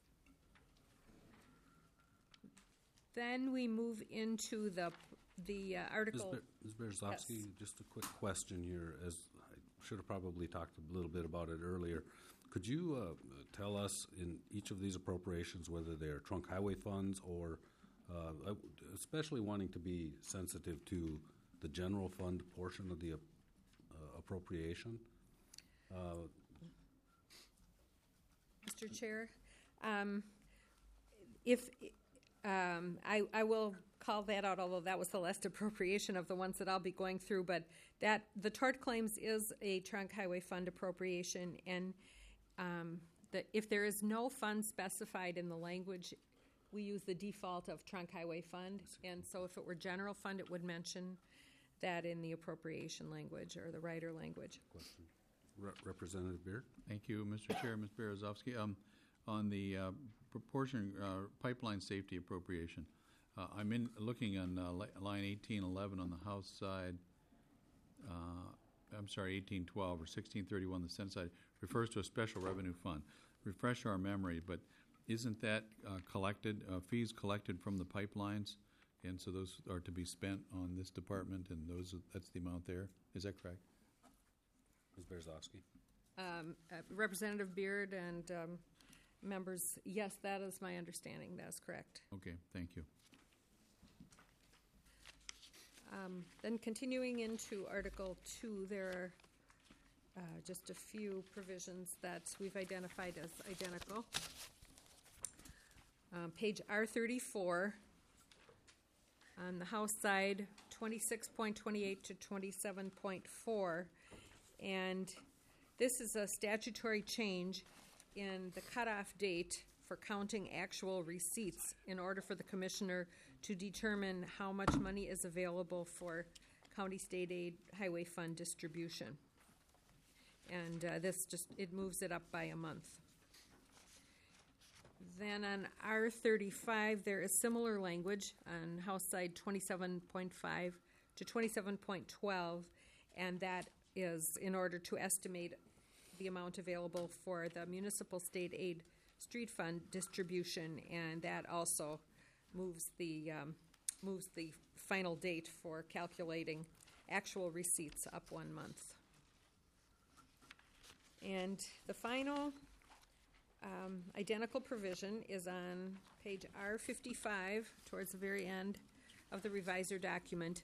Then we move into the article. Ms. Berezovsky, Yes. just a quick question here. As I should have probably talked a little bit about it earlier. Could you tell us in each of these appropriations whether they're trunk highway funds or, especially wanting to be sensitive to the general fund portion of the appropriation? Mr. Chair, I will call that out, although that was the last appropriation of the ones that I'll be going through, but that the tort claims is a trunk highway fund appropriation, and if there is no fund specified in the language, we use the default of trunk highway fund, and so if it were general fund, it would mention that in the appropriation language or the rider language. Question. Representative Beard? Thank you, Mr. Chair, Ms. Berezovsky. On the proportion pipeline safety appropriation, I'm looking on line 1811 on the House side. I'm sorry, 1812 or 1631 the Senate side refers to a special revenue fund. Refresh our memory, but isn't that collected, fees collected from the pipelines? And so those are to be spent on this department, and that's the amount there. Is that correct? Ms. Berezovsky? Representative Beard and members, yes, that is my understanding. That's correct. Okay, thank you. Then continuing into Article 2, there are just a few provisions that we've identified as identical. Page R34, on the House side, 26.28 to 27.4, and this is a statutory change in the cutoff date for counting actual receipts in order for the commissioner to determine how much money is available for county state aid highway fund distribution. And it moves it up by a month. Then on R35, there is similar language on House side 27.5 to 27.12, and that is in order to estimate the amount available for the municipal state aid street fund distribution, and that also moves the final date for calculating actual receipts up 1 month. And the final identical provision is on page R55, towards the very end of the revisor document,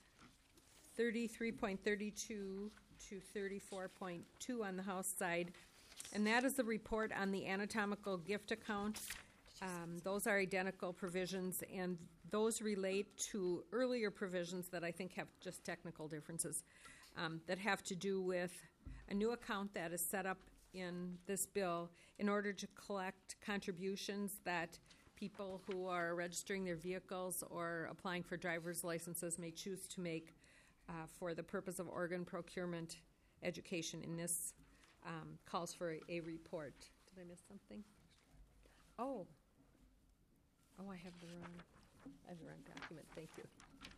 33.32 to 34.2 on the House side. And that is the report on the anatomical gift account. Those are identical provisions, and those relate to earlier provisions that I think have just technical differences that have to do with a new account that is set up in this bill in order to collect contributions that people who are registering their vehicles or applying for driver's licenses may choose to make for the purpose of organ procurement education. In this calls for a report. Did I miss something? Oh, I have the wrong document. Thank you.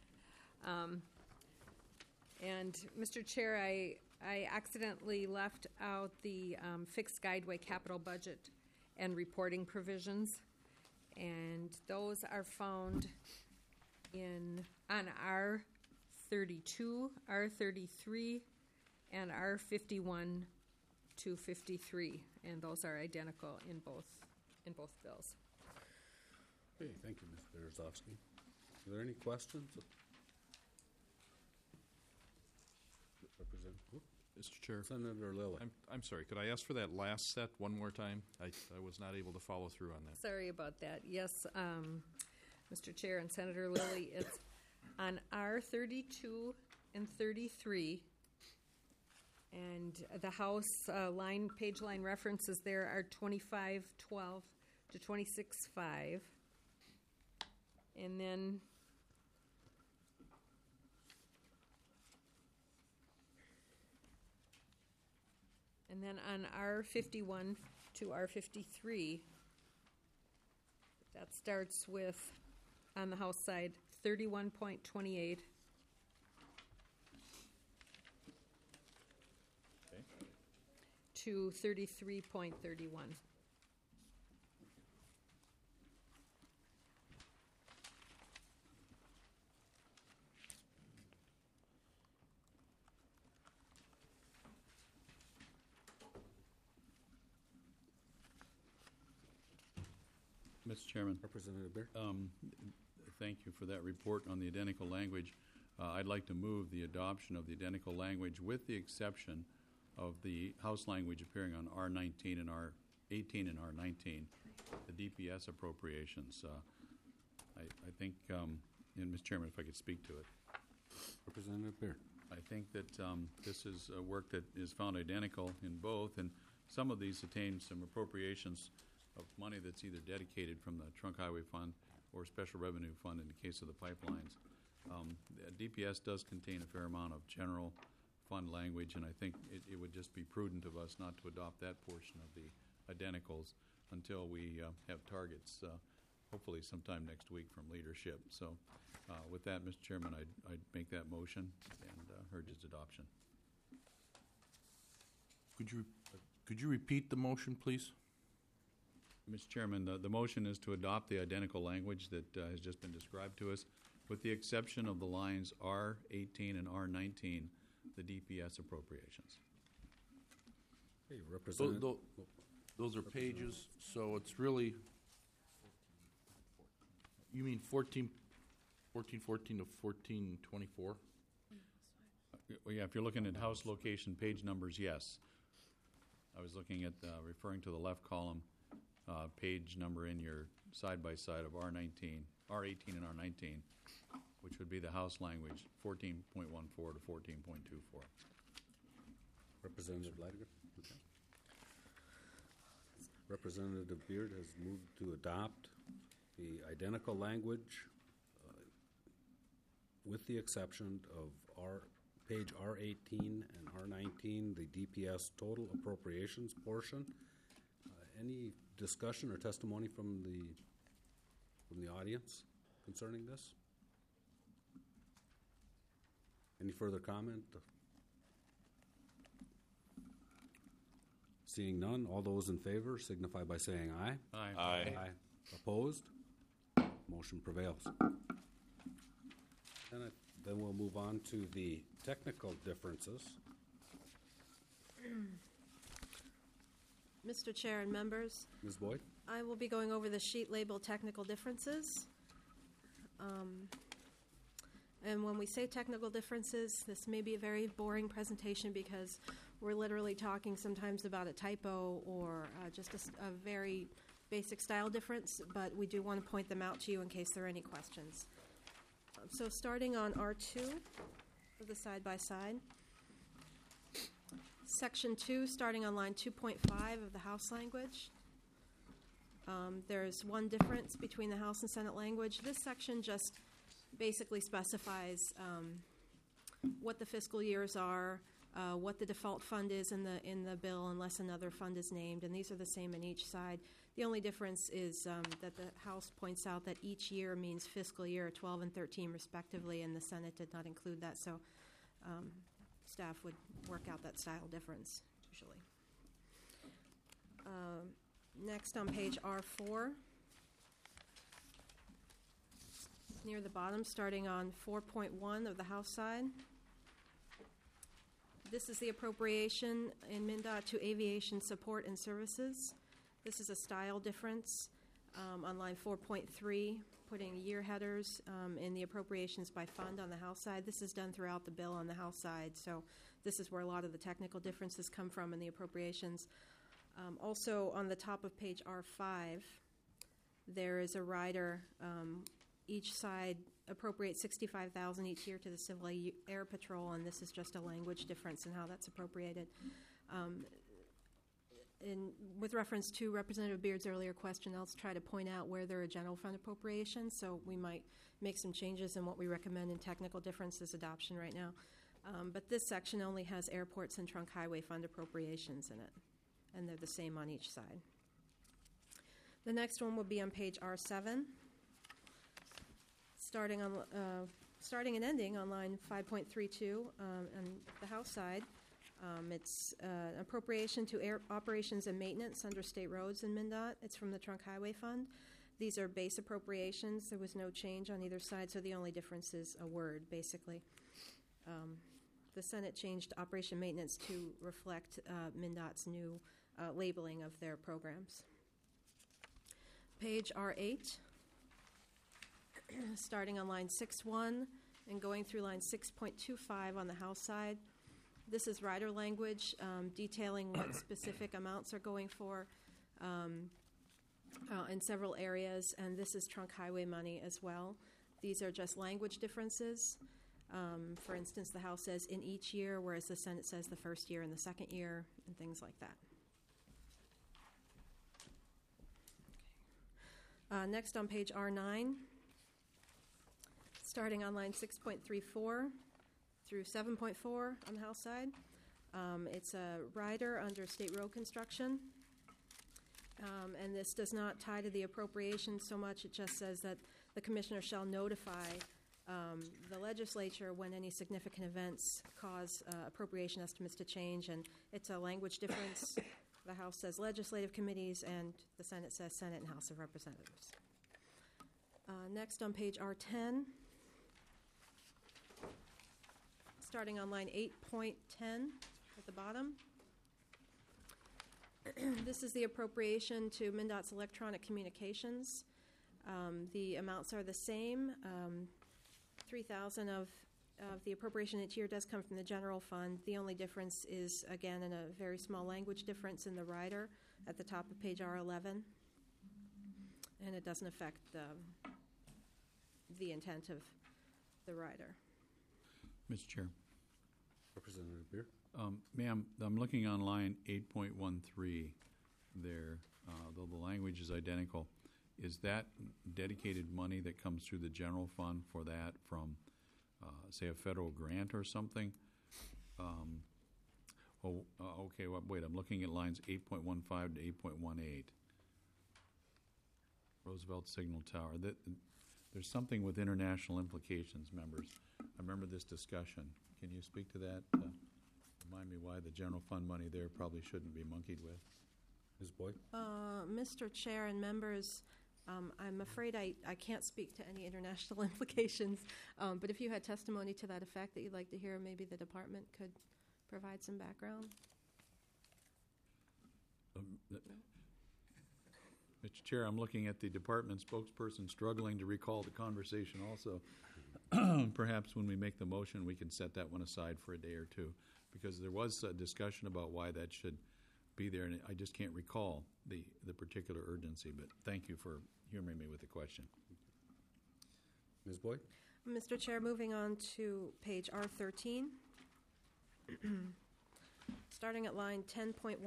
And Mr. Chair, I accidentally left out the fixed guideway capital budget and reporting provisions, and those are found on R32, R33, and R51 to 53, and those are identical in both bills. Okay, thank you, Ms. Berezovsky. Are there any questions? Mr. Chair, Senator Lilly. I'm sorry, could I ask for that last set one more time? I was not able to follow through on that. Sorry about that. Yes, Mr. Chair and Senator Lilly, it's on R32 and 33, and the House page line references there are 2512 to 26.5, and then on R51 to R53, that starts with, on the House side, 31.28. Okay. To 33.31. Mr. Chairman, Representative Beer. thank you for that report on the identical language. I'd like to move the adoption of the identical language with the exception of the House language appearing on R19 and R18 and R19, the DPS appropriations. I think, and Mr. Chairman, if I could speak to it. Representative Beer. I think that this is work that is found identical in both, and some of these attain some appropriations of money that's either dedicated from the Trunk Highway Fund or Special Revenue Fund in the case of the pipelines. The DPS does contain a fair amount of general fund language, and I think it would just be prudent of us not to adopt that portion of the identicals until we have targets, hopefully sometime next week from leadership. So with that, Mr. Chairman, I'd make that motion and urge its adoption. Could you repeat the motion, please? Mr. Chairman, the motion is to adopt the identical language that has just been described to us, with the exception of the lines R18 and R19, the DPS appropriations. Hey, Representative. Those are pages, so it's really, you mean 1414 to 1424? Well, yeah, if you're looking at house location page numbers, yes. I was looking at referring to the left column page number in your side-by-side of R18 and R19, which would be the House language, 14.14 to 14.24. Representative Leidiger. Okay. Representative Beard has moved to adopt the identical language with the exception of page R18 and R19, the DPS total appropriations portion. Any discussion or testimony from the audience concerning this? Any further comment? Seeing none, all those in favor signify by saying aye. Aye. Aye. Opposed? Motion prevails. Then we'll move on to the technical differences. Mr. Chair and members, Ms. Boyd? I will be going over the sheet labeled technical differences. And when we say technical differences, this may be a very boring presentation because we're literally talking sometimes about a typo or just a very basic style difference, but we do want to point them out to you in case there are any questions. So starting on R2 for the side-by-side. Section 2, starting on line 2.5 of the House language. There's one difference between the House and Senate language. This section just basically specifies what the fiscal years are, what the default fund is in the bill unless another fund is named, and these are the same in each side. The only difference is that the House points out that each year means fiscal year 12 and 13 respectively, and the Senate did not include that, so staff would work out that style difference usually. Next on page R4, near the bottom, starting on 4.1 of the House side. This is the appropriation in MnDOT to aviation support and services. This is a style difference on line 4.3, putting year headers in the appropriations by fund on the House side. This is done throughout the bill on the House side, so this is where a lot of the technical differences come from in the appropriations. Also, on the top of page R5, there is a rider. Each side appropriates $65,000 each year to the Civil Air Patrol, and this is just a language difference in how that's appropriated. With reference to Representative Beard's earlier question, I'll try to point out where there are general fund appropriations, so we might make some changes in what we recommend in technical differences adoption right now. But this section only has airports and trunk highway fund appropriations in it, and they're the same on each side. The next one will be on page R7, starting and ending on line 5.32 on the House side. It's appropriation to air operations and maintenance under state roads in MnDOT. It's from the Trunk Highway Fund. These are base appropriations. There was no change on either side, so the only difference is a word, basically. The Senate changed operation maintenance to reflect MnDOT's new labeling of their programs. Page R8, starting on line 6.1 and going through line 6.25 on the House side. This is rider language detailing what specific amounts are going for in several areas, and this is trunk highway money as well. These are just language differences. For instance, the House says in each year, whereas the Senate says the first year and the second year, and things like that. Next on page R9, starting on line 6.34 through 7.4 on the House side. It's a rider under state road construction, and this does not tie to the appropriation so much. It just says that the commissioner shall notify the legislature when any significant events cause appropriation estimates to change, and it's a language difference. The House says legislative committees, and the Senate says Senate and House of Representatives. Next on page R10, starting on line 8.10 at the bottom. This is the appropriation to MnDOT's electronic communications. The amounts are the same. $3,000 of the appropriation each year does come from the general fund. The only difference is, again, in a very small language difference in the rider at the top of page R11. And it doesn't affect the intent of the rider. Mr. Chair. Representative Beard? Ma'am, I'm looking on line 8.13. there, though the language is identical, is that dedicated money that comes through the general fund for that from, say, a federal grant or something? Okay, wait, I'm looking at lines 8.15 to 8.18. Roosevelt Signal Tower. There's something with international implications, members. I remember this discussion. Can you speak to that? Remind me why the general fund money there probably shouldn't be monkeyed with. Ms. Boyd? Mr. Chair and members, I'm afraid I can't speak to any international implications, but if you had testimony to that effect that you'd like to hear, maybe the department could provide some background. Mr. Chair, I'm looking at the department spokesperson struggling to recall the conversation also. Perhaps when we make the motion, we can set that one aside for a day or two, because there was a discussion about why that should be there, and I just can't recall the particular urgency, but thank you for humoring me with the question. Ms. Boyd? Mr. Chair, moving on to page R13, starting at line 10.15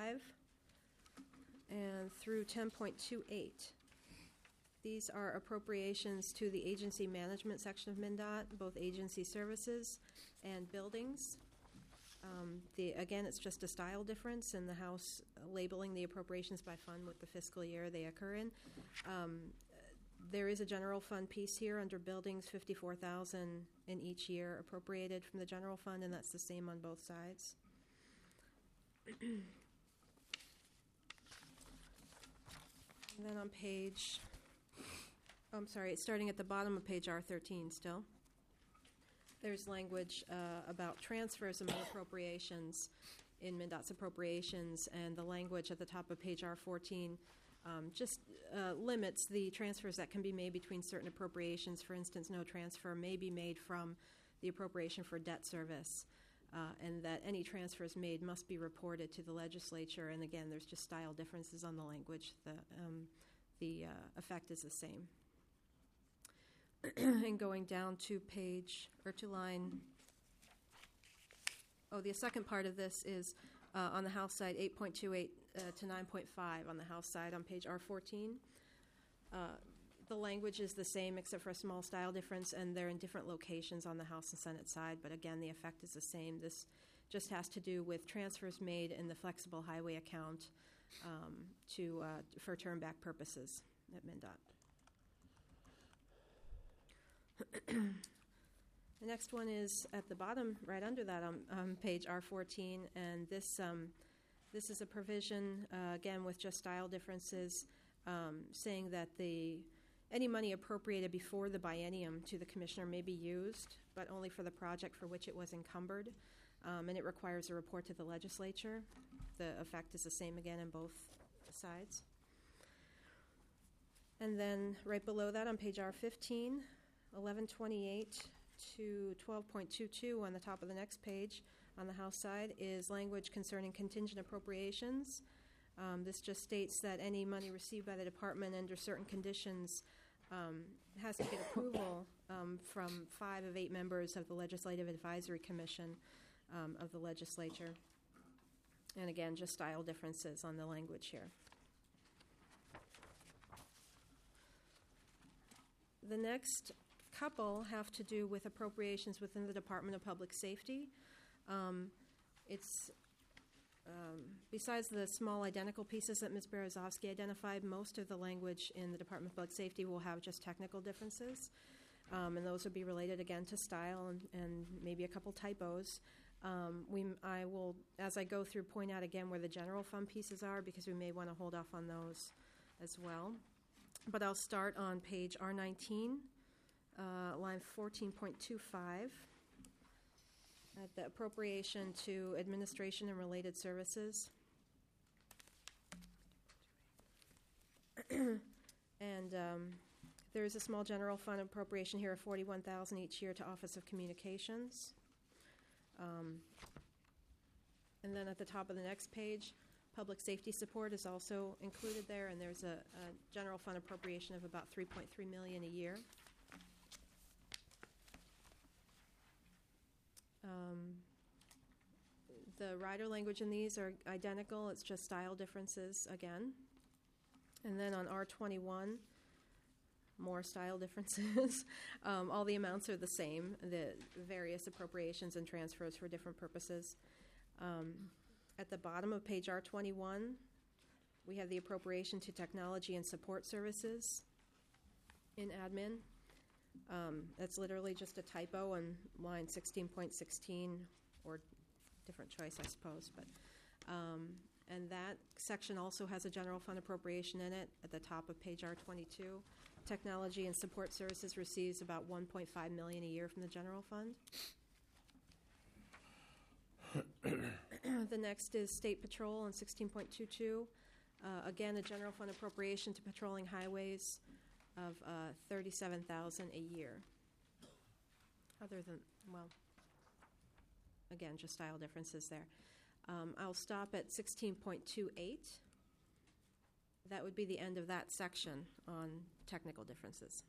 and through 10.28. These are appropriations to the agency management section of MnDOT, both agency services and buildings. Again, it's just a style difference in the House labeling the appropriations by fund with the fiscal year they occur in. There is a general fund piece here under buildings, $54,000 in each year appropriated from the general fund, and that's the same on both sides. And then on starting at the bottom of page R13 still, there's language about transfers among appropriations in MnDOT's appropriations, and the language at the top of page R14 just limits the transfers that can be made between certain appropriations. For instance, no transfer may be made from the appropriation for debt service, and that any transfers made must be reported to the legislature. And again, there's just style differences on the language. The effect is the same. And going down to the second part of this is on the House side, 8.28 to 9.5 on the House side on page R14. The language is the same except for a small style difference, and they're in different locations on the House and Senate side, but again, the effect is the same. This just has to do with transfers made in the flexible highway account for turn back purposes at MnDOT. The next one is at the bottom, right under that on page R14, and this is a provision, again, with just style differences, saying that any money appropriated before the biennium to the commissioner may be used, but only for the project for which it was encumbered, and it requires a report to the legislature. The effect is the same again in both sides. And then right below that on page R15, 1128 to 12.22 on the top of the next page on the House side is language concerning contingent appropriations. This just states that any money received by the department under certain conditions has to get approval from 5 of 8 members of the Legislative Advisory Commission of the legislature. And again, just style differences on the language here. The next couple have to do with appropriations within the Department of Public Safety. It's besides the small identical pieces that Ms. Berezovsky identified, most of the language in the Department of Public Safety will have just technical differences, and those would be related again to style and maybe a couple typos. I will, as I go through, point out again where the general fund pieces are, because we may want to hold off on those as well. But I'll start on page R19, line 14.25, at the appropriation to administration and related services. And there is a small general fund appropriation here of $41,000 each year to Office of Communications. And then at the top of the next page, public safety support is also included there, and there's a general fund appropriation of about $3.3 million a year. The rider language in these are identical. It's just style differences again. And then on R21, more style differences. All the amounts are the same, the various appropriations and transfers for different purposes. At the bottom of page R21, we have the appropriation to technology and support services in admin. That's literally just a typo on line 16.16, or different choice, I suppose. But and that section also has a general fund appropriation in it at the top of page R22. Technology and support services receives about $1.5 million a year from the general fund. The next is State Patrol on 16.22. Again, a general fund appropriation to patrolling highways of $37,000 a year. Other than, well, again, just style differences there. I'll stop at 16.28. That would be the end of that section on technical differences.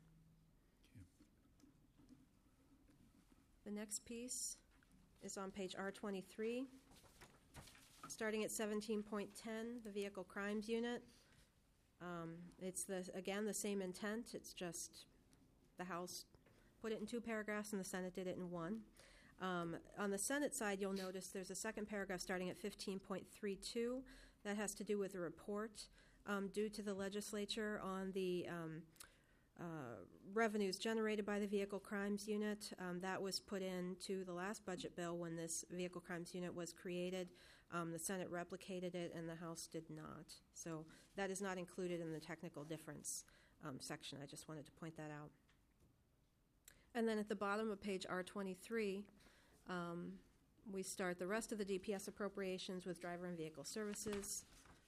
The next piece is on page R23. Starting at 17.10, the Vehicle Crimes Unit. It's, again, the same intent. It's just the House put it in 2 paragraphs and the Senate did it in 1. On the Senate side, you'll notice there's a second paragraph starting at 15.32. That has to do with a report due to the legislature on the revenues generated by the Vehicle Crimes Unit. That was put into the last budget bill when this Vehicle Crimes Unit was created. The Senate replicated it and the House did not. So that is not included in the technical difference section. I just wanted to point that out. And then at the bottom of page R23, we start the rest of the DPS appropriations with driver and vehicle services.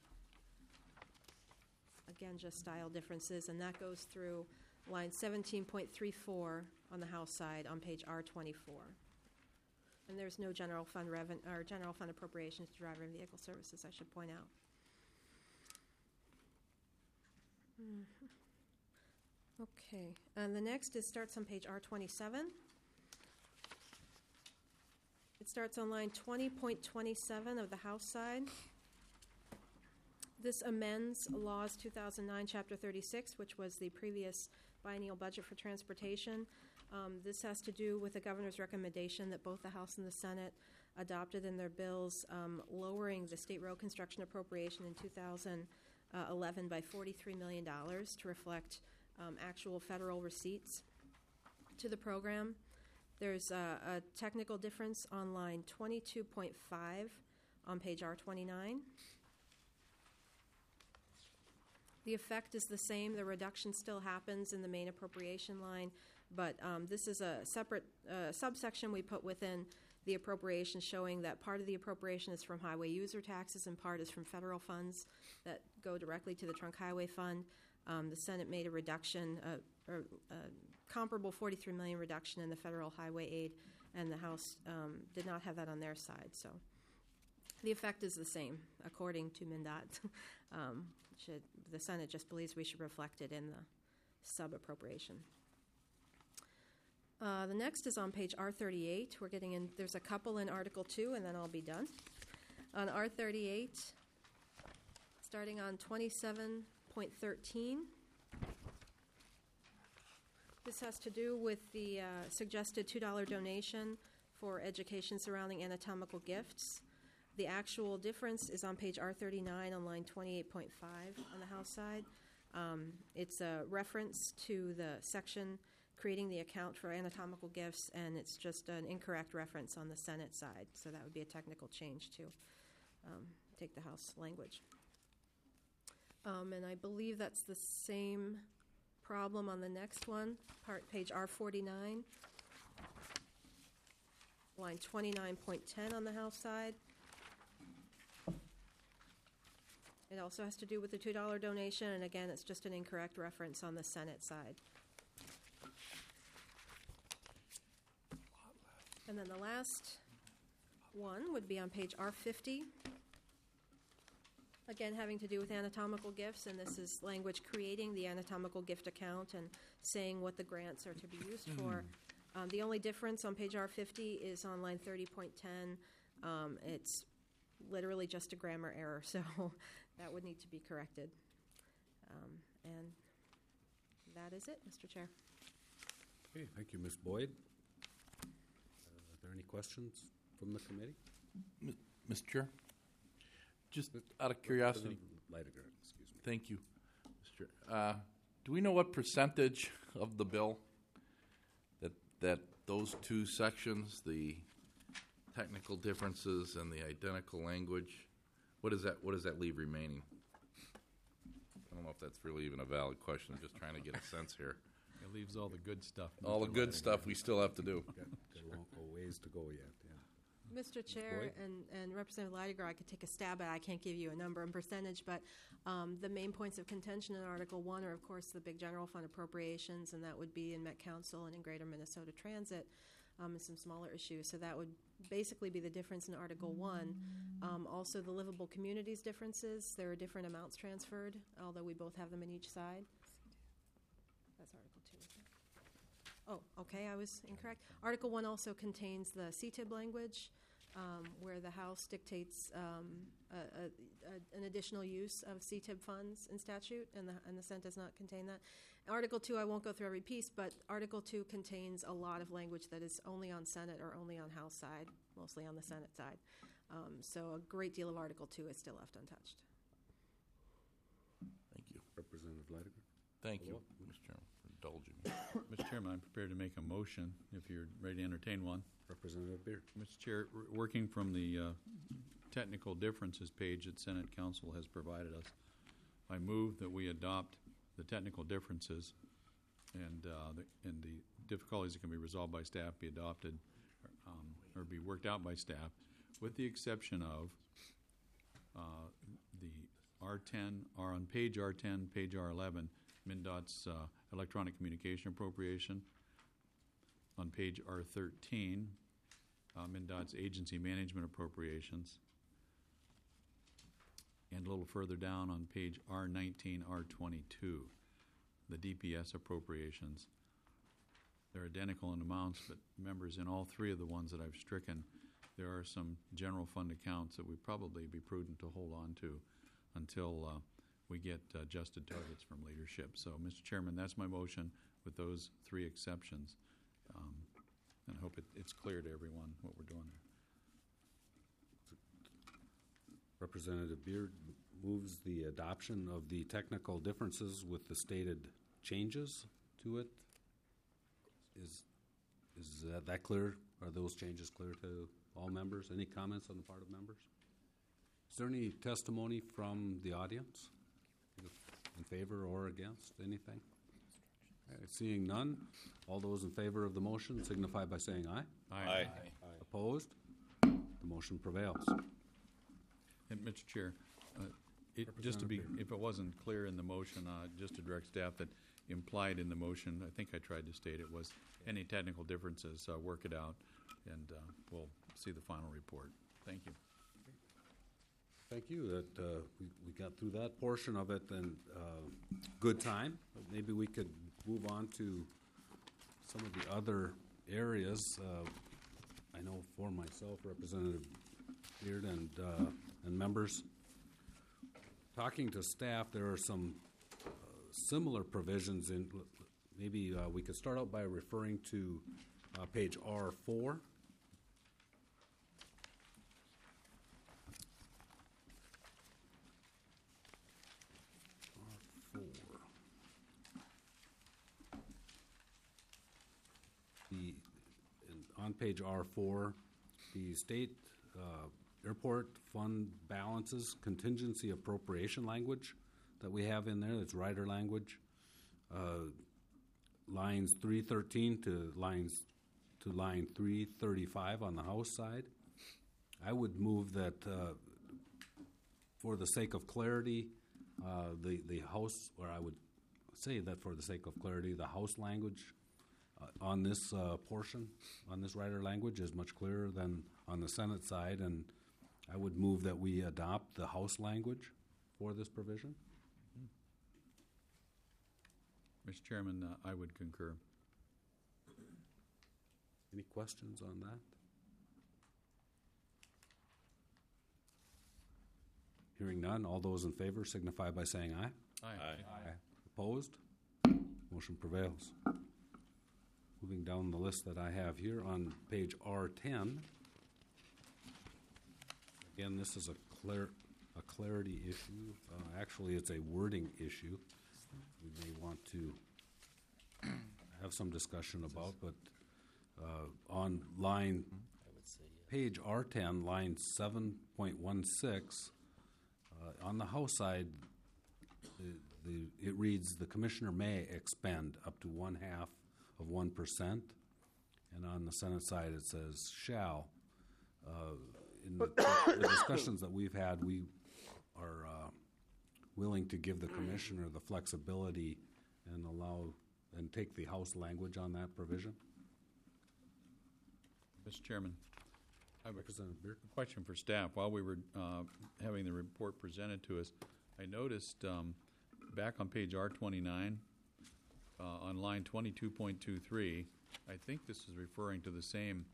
Again, just style differences, and that goes through line 17.34 on the House side on page R24. And there's no general fund or general fund appropriations to driver and vehicle services, I should point out. Okay, and the next starts on page R27. It starts on line 20.27 of the House side. This amends Laws 2009, Chapter 36, which was the previous biennial budget for transportation. This has to do with the governor's recommendation that both the House and the Senate adopted in their bills, lowering the state road construction appropriation in 2011 by $43 million to reflect actual federal receipts to the program. There's a technical difference on line 22.5 on page R29. The effect is the same. The reduction still happens in the main appropriation line, but this is a separate subsection we put within the appropriation showing that part of the appropriation is from highway user taxes and part is from federal funds that go directly to the Trunk Highway Fund. The Senate made a reduction, or comparable $43 million reduction in the federal highway aid, and the House did not have that on their side. So the effect is the same, according to MnDOT. The Senate just believes we should reflect it in the sub-appropriation. The next is on page R38. We're getting in, there's a couple in Article 2, and then I'll be done. On R38, starting on 27.13, this has to do with the suggested $2 donation for education surrounding anatomical gifts. The actual difference is on page R39 on line 28.5 on the House side. It's a reference to the section creating the account for anatomical gifts, and it's just an incorrect reference on the Senate side. So that would be a technical change to take the House language. And I believe that's the same problem on the next one, page R49, line 29.10 on the House side. It also has to do with the $2 donation, and again, it's just an incorrect reference on the Senate side. And then the last one would be on page R50. Again, having to do with anatomical gifts, and this is language creating the anatomical gift account and saying what the grants are to be used for. The only difference on page R50 is on line 30.10. It's literally just a grammar error, so that would need to be corrected. And that is it, Mr. Chair. Okay, thank you, Ms. Boyd. Are there any questions from the committee? Mr. Chair? Just out of curiosity. Leidiger, excuse me. Thank you, Mr. Chair. Do we know what percentage of the bill that those two sections, the technical differences and the identical language, what does that leave remaining? I don't know if that's really even a valid question. I'm just trying to get a sense here. It leaves all the good stuff. All the good stuff we still have to do. Got a ways to go yet, yeah. Mr. Chair and Representative Leidiger, I could take a stab at it. I can't give you a number and percentage, but the main points of contention in Article 1 are, of course, the big general fund appropriations, and that would be in Met Council and in Greater Minnesota Transit, and some smaller issues. So that would basically be the difference in Article 1. Also, the livable communities differences. There are different amounts transferred, although we both have them in each side. That's Article 2. Oh, okay, I was incorrect. Article 1 also contains the CTIB language, where the House dictates an additional use of CTIB funds in statute, and the Senate does not contain that. Article 2, I won't go through every piece, but Article 2 contains a lot of language that is only on Senate or only on House side, mostly on the Senate side. So a great deal of Article 2 is still left untouched. Thank you. Representative Leidiger. Thank you, Mr. Chairman, for indulging me. Mr. Chairman, I'm prepared to make a motion if you're ready to entertain one. Representative Beard. Mr. Chair, working from the technical differences page that Senate Council has provided us, I move that we adopt the technical differences and the difficulties that can be resolved by staff be adopted or be worked out by staff, with the exception of the R10, on page R10, page R11, MnDOT's electronic communication appropriation. On page R13, MnDOT's agency management appropriations. And a little further down on page R19, R22, the DPS appropriations. They're identical in amounts, but members, in all three of the ones that I've stricken, there are some general fund accounts that we'd probably be prudent to hold on to until we get adjusted targets from leadership. So, Mr. Chairman, that's my motion with those three exceptions. And I hope it's clear to everyone what we're doing there. Representative Beard moves the adoption of the technical differences with the stated changes to it. Is that clear? Are those changes clear to all members? Any comments on the part of members? Is there any testimony from the audience in favor or against anything? Okay, seeing none, all those in favor of the motion signify by saying aye. Aye. Opposed? The motion prevails. And Mr. Chair, just to be, if it wasn't clear in the motion, just to direct staff that implied in the motion, I think I tried to state it was any technical differences, work it out, and we'll see the final report. Thank you. Thank you that we got through that portion of it, and good time. Maybe we could move on to some of the other areas. I know for myself, Representative Beard and members, talking to staff, there are some similar provisions in. Maybe we could start out by referring to page R4. On page R4, the state airport fund balances contingency appropriation language that we have in there, that's rider language, lines 313 to line 335 on the House side. I would move that for the sake of clarity, the House, or I would say that for the sake of clarity, the House language on this portion, on this rider language, is much clearer than on the Senate side, and I would move that we adopt the House language for this provision. Mr. Chairman, I would concur. Any questions on that? Hearing none, all those in favor signify by saying aye. Aye. Opposed? Motion prevails. Moving down the list that I have here on page R10. Again, this is a clarity issue. Actually, it's a wording issue. We may want to have some discussion about, but on page R10, line 7.16, on the House side, it reads, the Commissioner may expend up to 0.5% of 1%, and on the Senate side it says shall. In the discussions that we've had, we are willing to give the Commissioner the flexibility and take the House language on that provision. Mr. Chairman, I have Representative Beard. a question for staff. While we were having the report presented to us, I noticed back on page R29, on line 22.23, I think this is referring to the same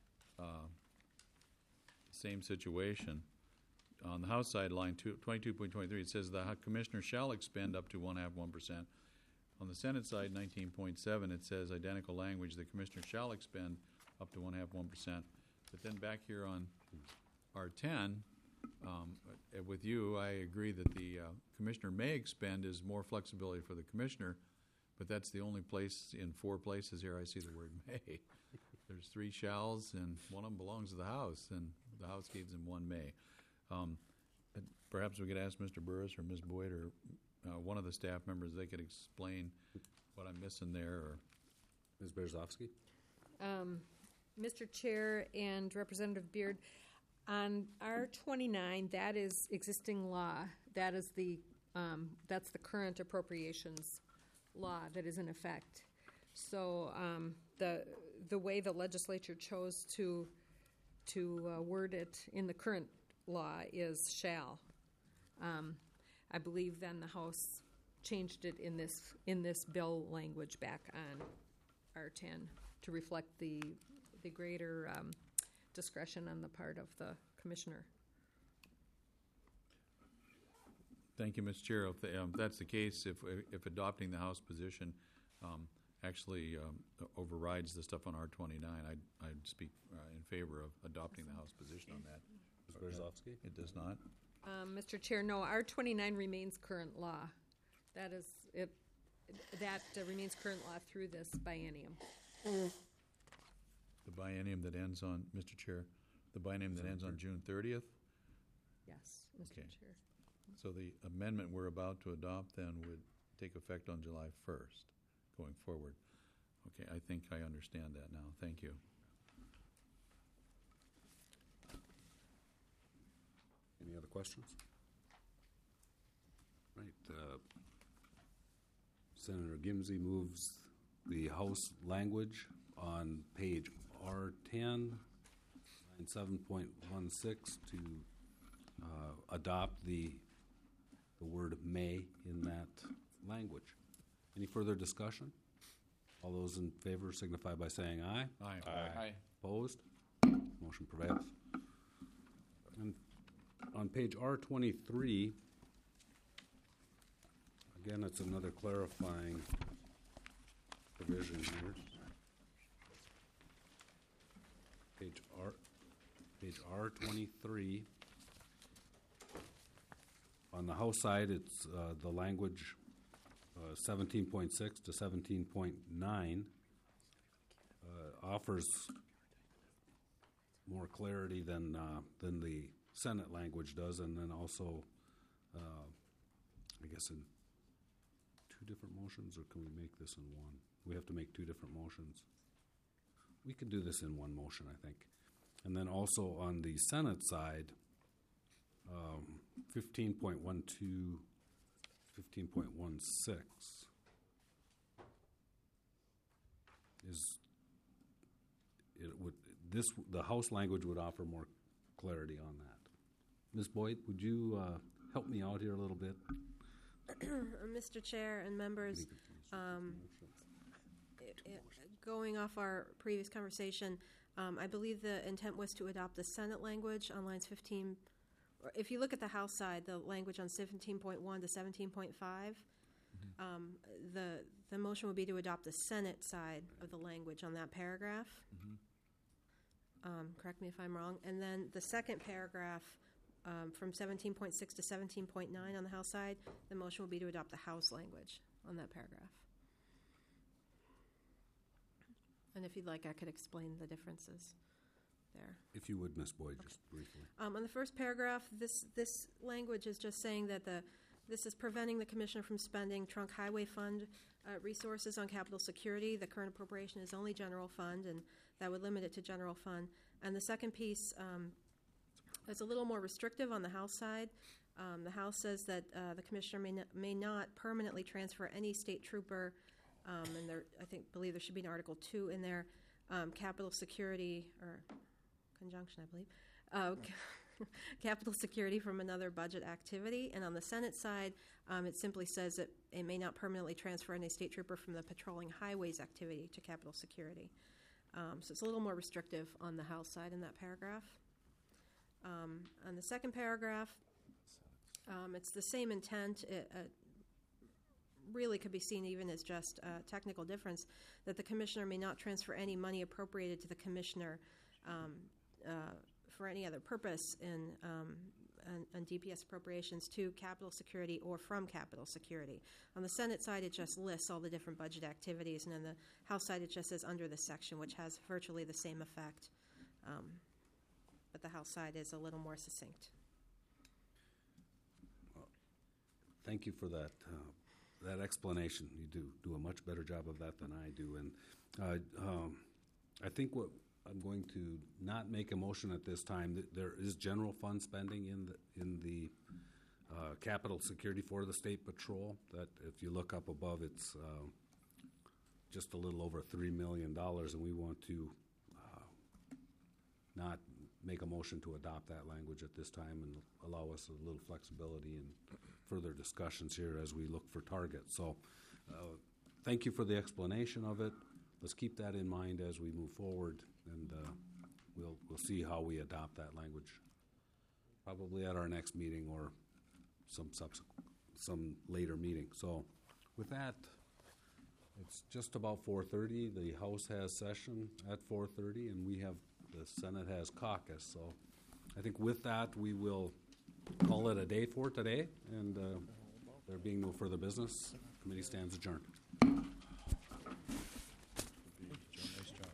situation. On the House side, line 22.23, it says the Commissioner shall expend up to 1%. On the Senate side, 19.7, it says identical language, the Commissioner shall expend up to 1%. But then back here on R10, with you, I agree that the Commissioner may expend is more flexibility for the Commissioner, but that's the only place in 4 places here I see the word may. There's 3 shalls, and one of them belongs to the House, and the House gives them 1 may. Perhaps we could ask Mr. Burris or Ms. Boyd or one of the staff members, they could explain what I'm missing there. Or Ms. Berzofsky? Mr. Chair and Representative Beard, on R29, that is existing law. That is that's the current appropriations law that is in effect. So the way the legislature chose to word it in the current law is shall. I believe then the House changed it in this bill language back on R10 to reflect the greater discretion on the part of the Commissioner. Thank you, Mr. Chair. If that's the case, if adopting the House position actually overrides the stuff on R29, I'd speak in favor of adopting the House position on that. Ms. Berzofsky? It does not? Mr. Chair, no, R29 remains current law. That is it. That remains current law through this biennium. The biennium that ends on, Mr. Chair, the biennium that ends on June 30th? Yes, Mr. Okay. Chair. So the amendment we're about to adopt then would take effect on July 1st going forward. Okay, I think I understand that now. Thank you. Any other questions? Right. Senator Gimsey moves the House language on page R10, line 7.16 to adopt the word may in that language. Any further discussion? All those in favor signify by saying aye. Aye. Aye. Opposed? Motion prevails. And on page R23, again, it's another clarifying provision here. Page R23. On the House side, it's the language 17.6 to 17.9 offers more clarity than the Senate language does, and then also, I guess, in 2 different motions, or can we make this in one? We have to make 2 different motions. We could do this in one motion, I think. And then also on the Senate side, 15.12, 15.16 is the House language would offer more clarity on that. Ms. Boyd, would you help me out here a little bit? Mr. Chair and members, going off our previous conversation, I believe the intent was to adopt the Senate language on lines 15 if you look at the House side, the language on 17.1 to 17.5, the motion would be to adopt the Senate side of the language on that paragraph. Correct me if I'm wrong. And then the second paragraph from 17.6 to 17.9 on the House side, the motion will be to adopt the House language on that paragraph. And if you'd like, I could explain the differences there. If you would, Ms. Boyd, just briefly. On the first paragraph, this language is just saying that this is preventing the Commissioner from spending Trunk Highway Fund resources on capital security. The current appropriation is only general fund, and that would limit it to general fund. And the second piece is a little more restrictive on the House side. The House says that the Commissioner may not permanently transfer any state trooper, and believe there should be an Article 2 in there, capital security, or conjunction, I believe, capital security from another budget activity. And on the Senate side, it simply says that it may not permanently transfer any state trooper from the patrolling highways activity to capital security. So it's a little more restrictive on the House side in that paragraph. On the second paragraph, it's the same intent. It really could be seen even as just a technical difference, that the Commissioner may not transfer any money appropriated to the Commissioner for any other purpose on DPS appropriations to capital security or from capital security. On the Senate side, it just lists all the different budget activities, and on the House side, it just says under this section, which has virtually the same effect. But the House side is a little more succinct. Thank you for that explanation. You do a much better job of that than I do. And I think what I'm going to not make a motion at this time. There is general fund spending in the capital security for the State Patrol. That if you look up above, it's just a little over $3 million, and we want to not make a motion to adopt that language at this time and allow us a little flexibility and further discussions here as we look for targets. So thank you for the explanation of it. Let's keep that in mind as we move forward, and we'll see how we adopt that language, probably at our next meeting or some later meeting. So with that, it's just about 4:30. The House has session at 4:30, and the Senate has caucus. So I think with that, we will call it a day for today, and there being no further business, committee stands adjourned.